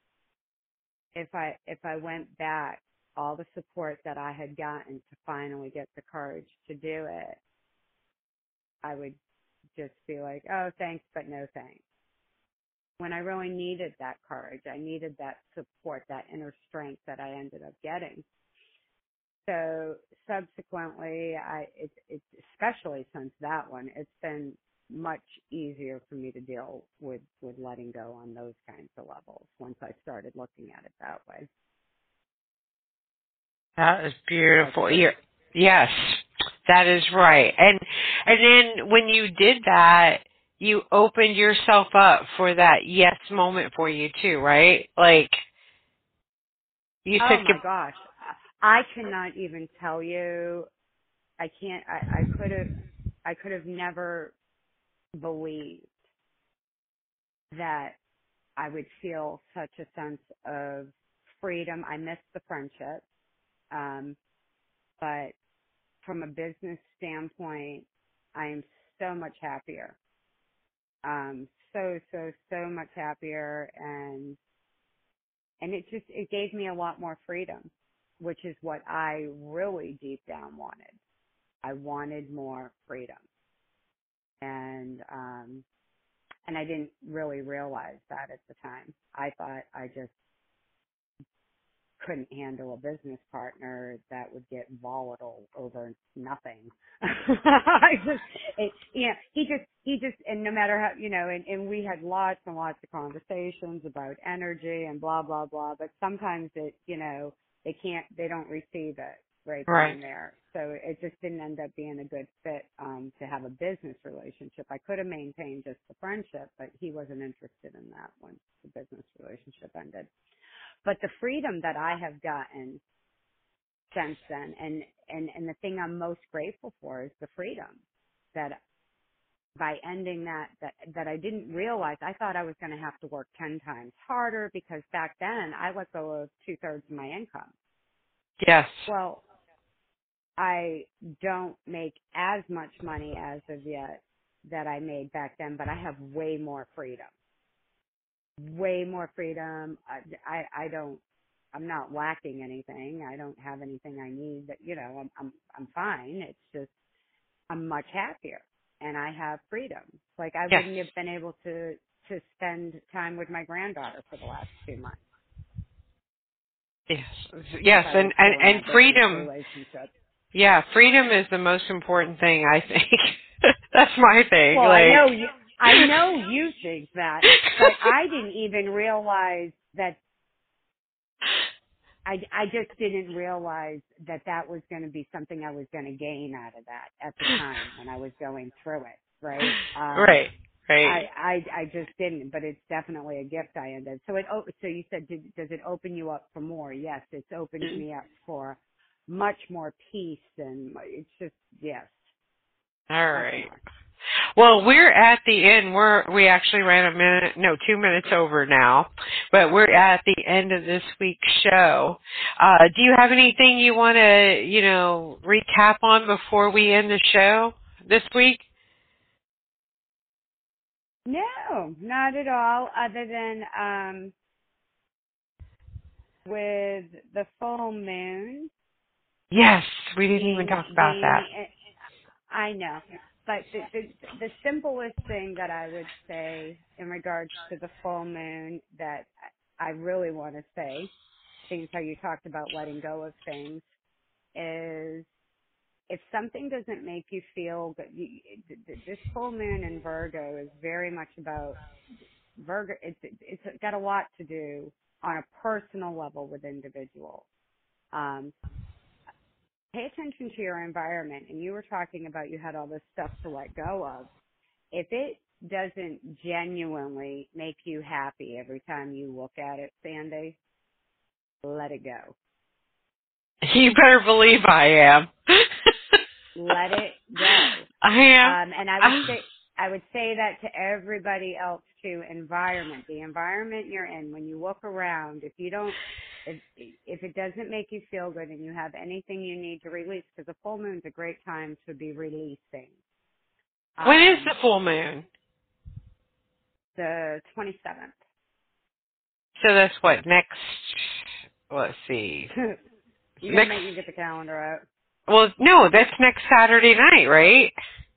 I went back, all the support that I had gotten to finally get the courage to do it, I would just be like, oh, thanks, but no thanks. When I really needed that courage, I needed that support, that inner strength that I ended up getting. So subsequently, it's especially since that one, it's been much easier for me to deal with letting go on those kinds of levels once I started looking at it that way. That is beautiful. Yes, that is right. And then when you did that, you opened yourself up for that yes moment for you too, right? Like you said. Oh my gosh, I cannot even tell you. I can't. I could have never believed that I would feel such a sense of freedom. I missed the friendship, but from a business standpoint, I am so much happier. So much happier, and it gave me a lot more freedom, which is what I really deep down wanted. I wanted more freedom. And I didn't really realize that at the time. I thought I just couldn't handle a business partner that would get volatile over nothing. He just, and no matter how, and we had lots and lots of conversations about energy and blah, blah, blah, but sometimes they don't receive it right then and there. So it just didn't end up being a good fit, to have a business relationship. I could have maintained just the friendship, but he wasn't interested in that once the business relationship ended. But the freedom that I have gotten since then, and the thing I'm most grateful for is the freedom that by ending that I didn't realize. I thought I was going to have to work 10 times harder because back then I let go of 2/3 of my income. Yes. Well, I don't make as much money as of yet that I made back then, but I have way more freedom. Way more freedom. I'm not lacking anything. I don't have anything I need that, I'm fine. It's just, I'm much happier and I have freedom. Like I wouldn't have been able to spend time with my granddaughter for the last 2 months. Yes, and freedom. Yeah, freedom is the most important thing, I think. That's my thing. Well, I know you think that, but I didn't even realize that. I just didn't realize that was going to be something I was going to gain out of that at the time when I was going through it, right? Right. I just didn't, but it's definitely a gift I ended. So you said, does it open you up for more? Yes, it's opened me up for much more peace, and it's just, yes. All right. Well, we're at the end. We actually ran 2 minutes over now, but we're at the end of this week's show. Do you have anything you want to, recap on before we end the show this week? No, not at all, other than with the full moon. Yes, we didn't even talk about that. I know. But the simplest thing that I would say in regards to the full moon that I really want to say, things how you talked about letting go of things, is if something doesn't make you feel good, this full moon in Virgo is very much about Virgo. It's got a lot to do on a personal level with individuals. Pay attention to your environment, and you were talking about you had all this stuff to let go of. If it doesn't genuinely make you happy every time you look at it, Sandy, let it go. You better believe I am. Let it go. I am. And I would say that to everybody else too. The environment you're in, when you look around, if it doesn't make you feel good and you have anything you need to release, because the full moon's a great time to be releasing. When is the full moon? The 27th. So that's what, next, let's see. You gotta make me get the calendar out. Well, no, that's next Saturday night, right?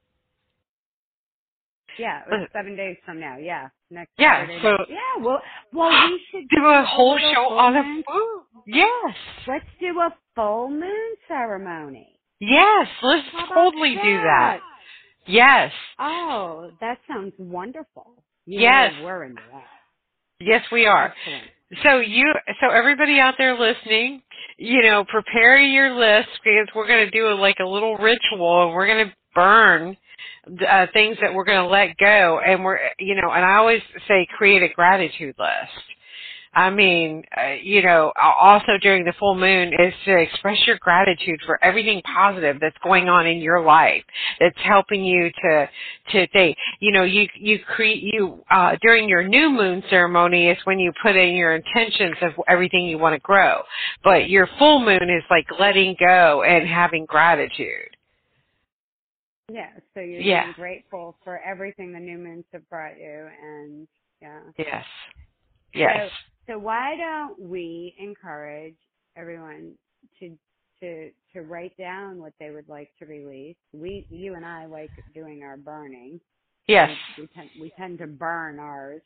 Yeah, it's 7 days from now. Yeah, next Saturday. So yeah, well, we should do a whole show on a full. Yes. Let's do a full moon ceremony. Yes, let's totally do that. Yes. Oh, that sounds wonderful. Yes, we're into that. Yes, we are. Excellent. So everybody out there listening, prepare your list, because we're going to do a little ritual, and we're going to burn things that we're going to let go. And and I always say create a gratitude list. I mean, also during the full moon is to express your gratitude for everything positive that's going on in your life that's helping you to think. During your new moon ceremony is when you put in your intentions of everything you want to grow. But your full moon is like letting go and having gratitude. Yeah, so you're Yeah. being grateful for everything the new moons have brought you, and yeah. Yes. Yes. So why don't we encourage everyone to write down what they would like to release? You and I like doing our burning. Yes. We tend to burn ours,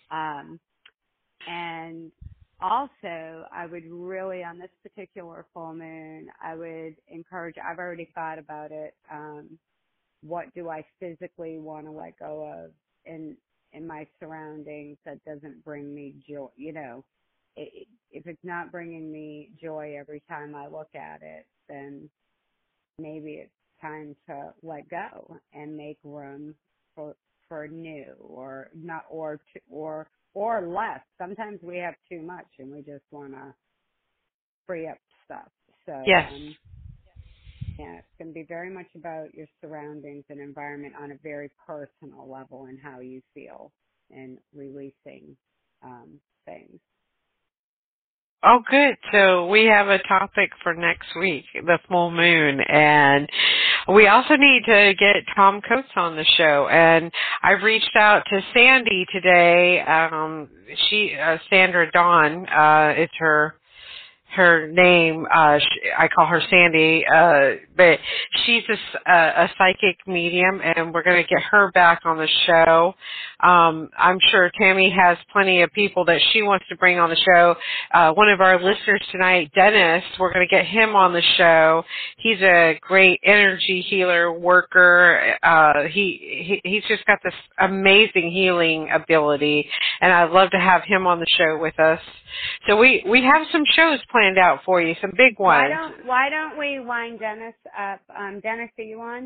and also I would really, on this particular full moon, I would encourage. I've already thought about it. What do I physically want to let go of in my surroundings that doesn't bring me joy? If it's not bringing me joy every time I look at it, then maybe it's time to let go and make room for new, or not, or less. Sometimes we have too much and we just want to free up stuff. So Yes. yeah, it's going to be very much about your surroundings and environment on a very personal level and how you feel and releasing things. Oh, good. So we have a topic for next week, the full moon, and we also need to get Tom Coates on the show. And I've reached out to Sandy today. Sandra Dawn is her name. I call her Sandy, but she's a psychic medium, and we're going to get her back on the show. I'm sure Tammy has plenty of people that she wants to bring on the show. One of our listeners tonight, Dennis, we're going to get him on the show. He's a great energy healer, worker. He's just got this amazing healing ability, and I'd love to have him on the show with us. So we have some shows planned out for you, some big ones. Why don't we wind Dennis up? Dennis, are you on?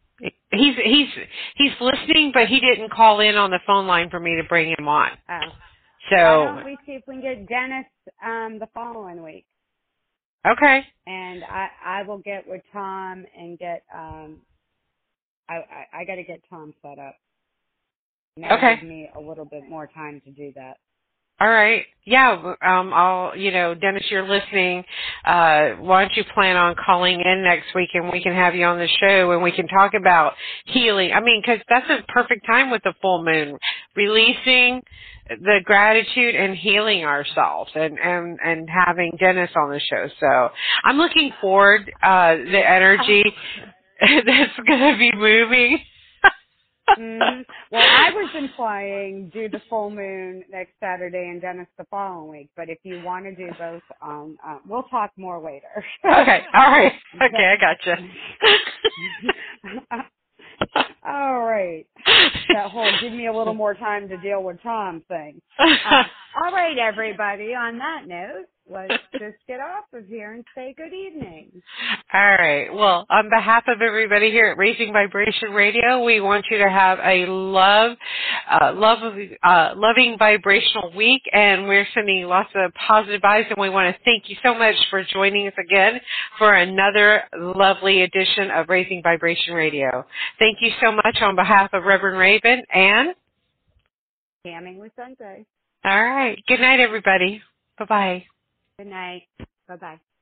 He's listening, but he didn't call in on the phone line for me to bring him on. Oh. So why don't we see if we can get Dennis the following week? Okay. And I will get with Tom and get I got to get Tom set up. And that'll Okay. give me a little bit more time to do that. All right. Yeah. Dennis, you're listening. Why don't you plan on calling in next week and we can have you on the show and we can talk about healing. I mean, because that's a perfect time with the full moon, releasing the gratitude and healing ourselves and having Dennis on the show. So I'm looking forward, the energy that's going to be moving. Mm-hmm. Well, I was implying do the full moon next Saturday and Dennis the following week. But if you want to do both, we'll talk more later. Okay. All right. Okay, I gotcha. All right. That whole give me a little more time to deal with Tom thing. All right, everybody. On that note, let's just get off of here and say good evening. All right. Well, on behalf of everybody here at Raising Vibration Radio, we want you to have a loving vibrational week, and we're sending lots of positive vibes, and we want to thank you so much for joining us again for another lovely edition of Raising Vibration Radio. Thank you so much on behalf of Reverend Raven and Camming with Sunday. all right. Good night, everybody. Bye-bye. Good night. Bye-bye.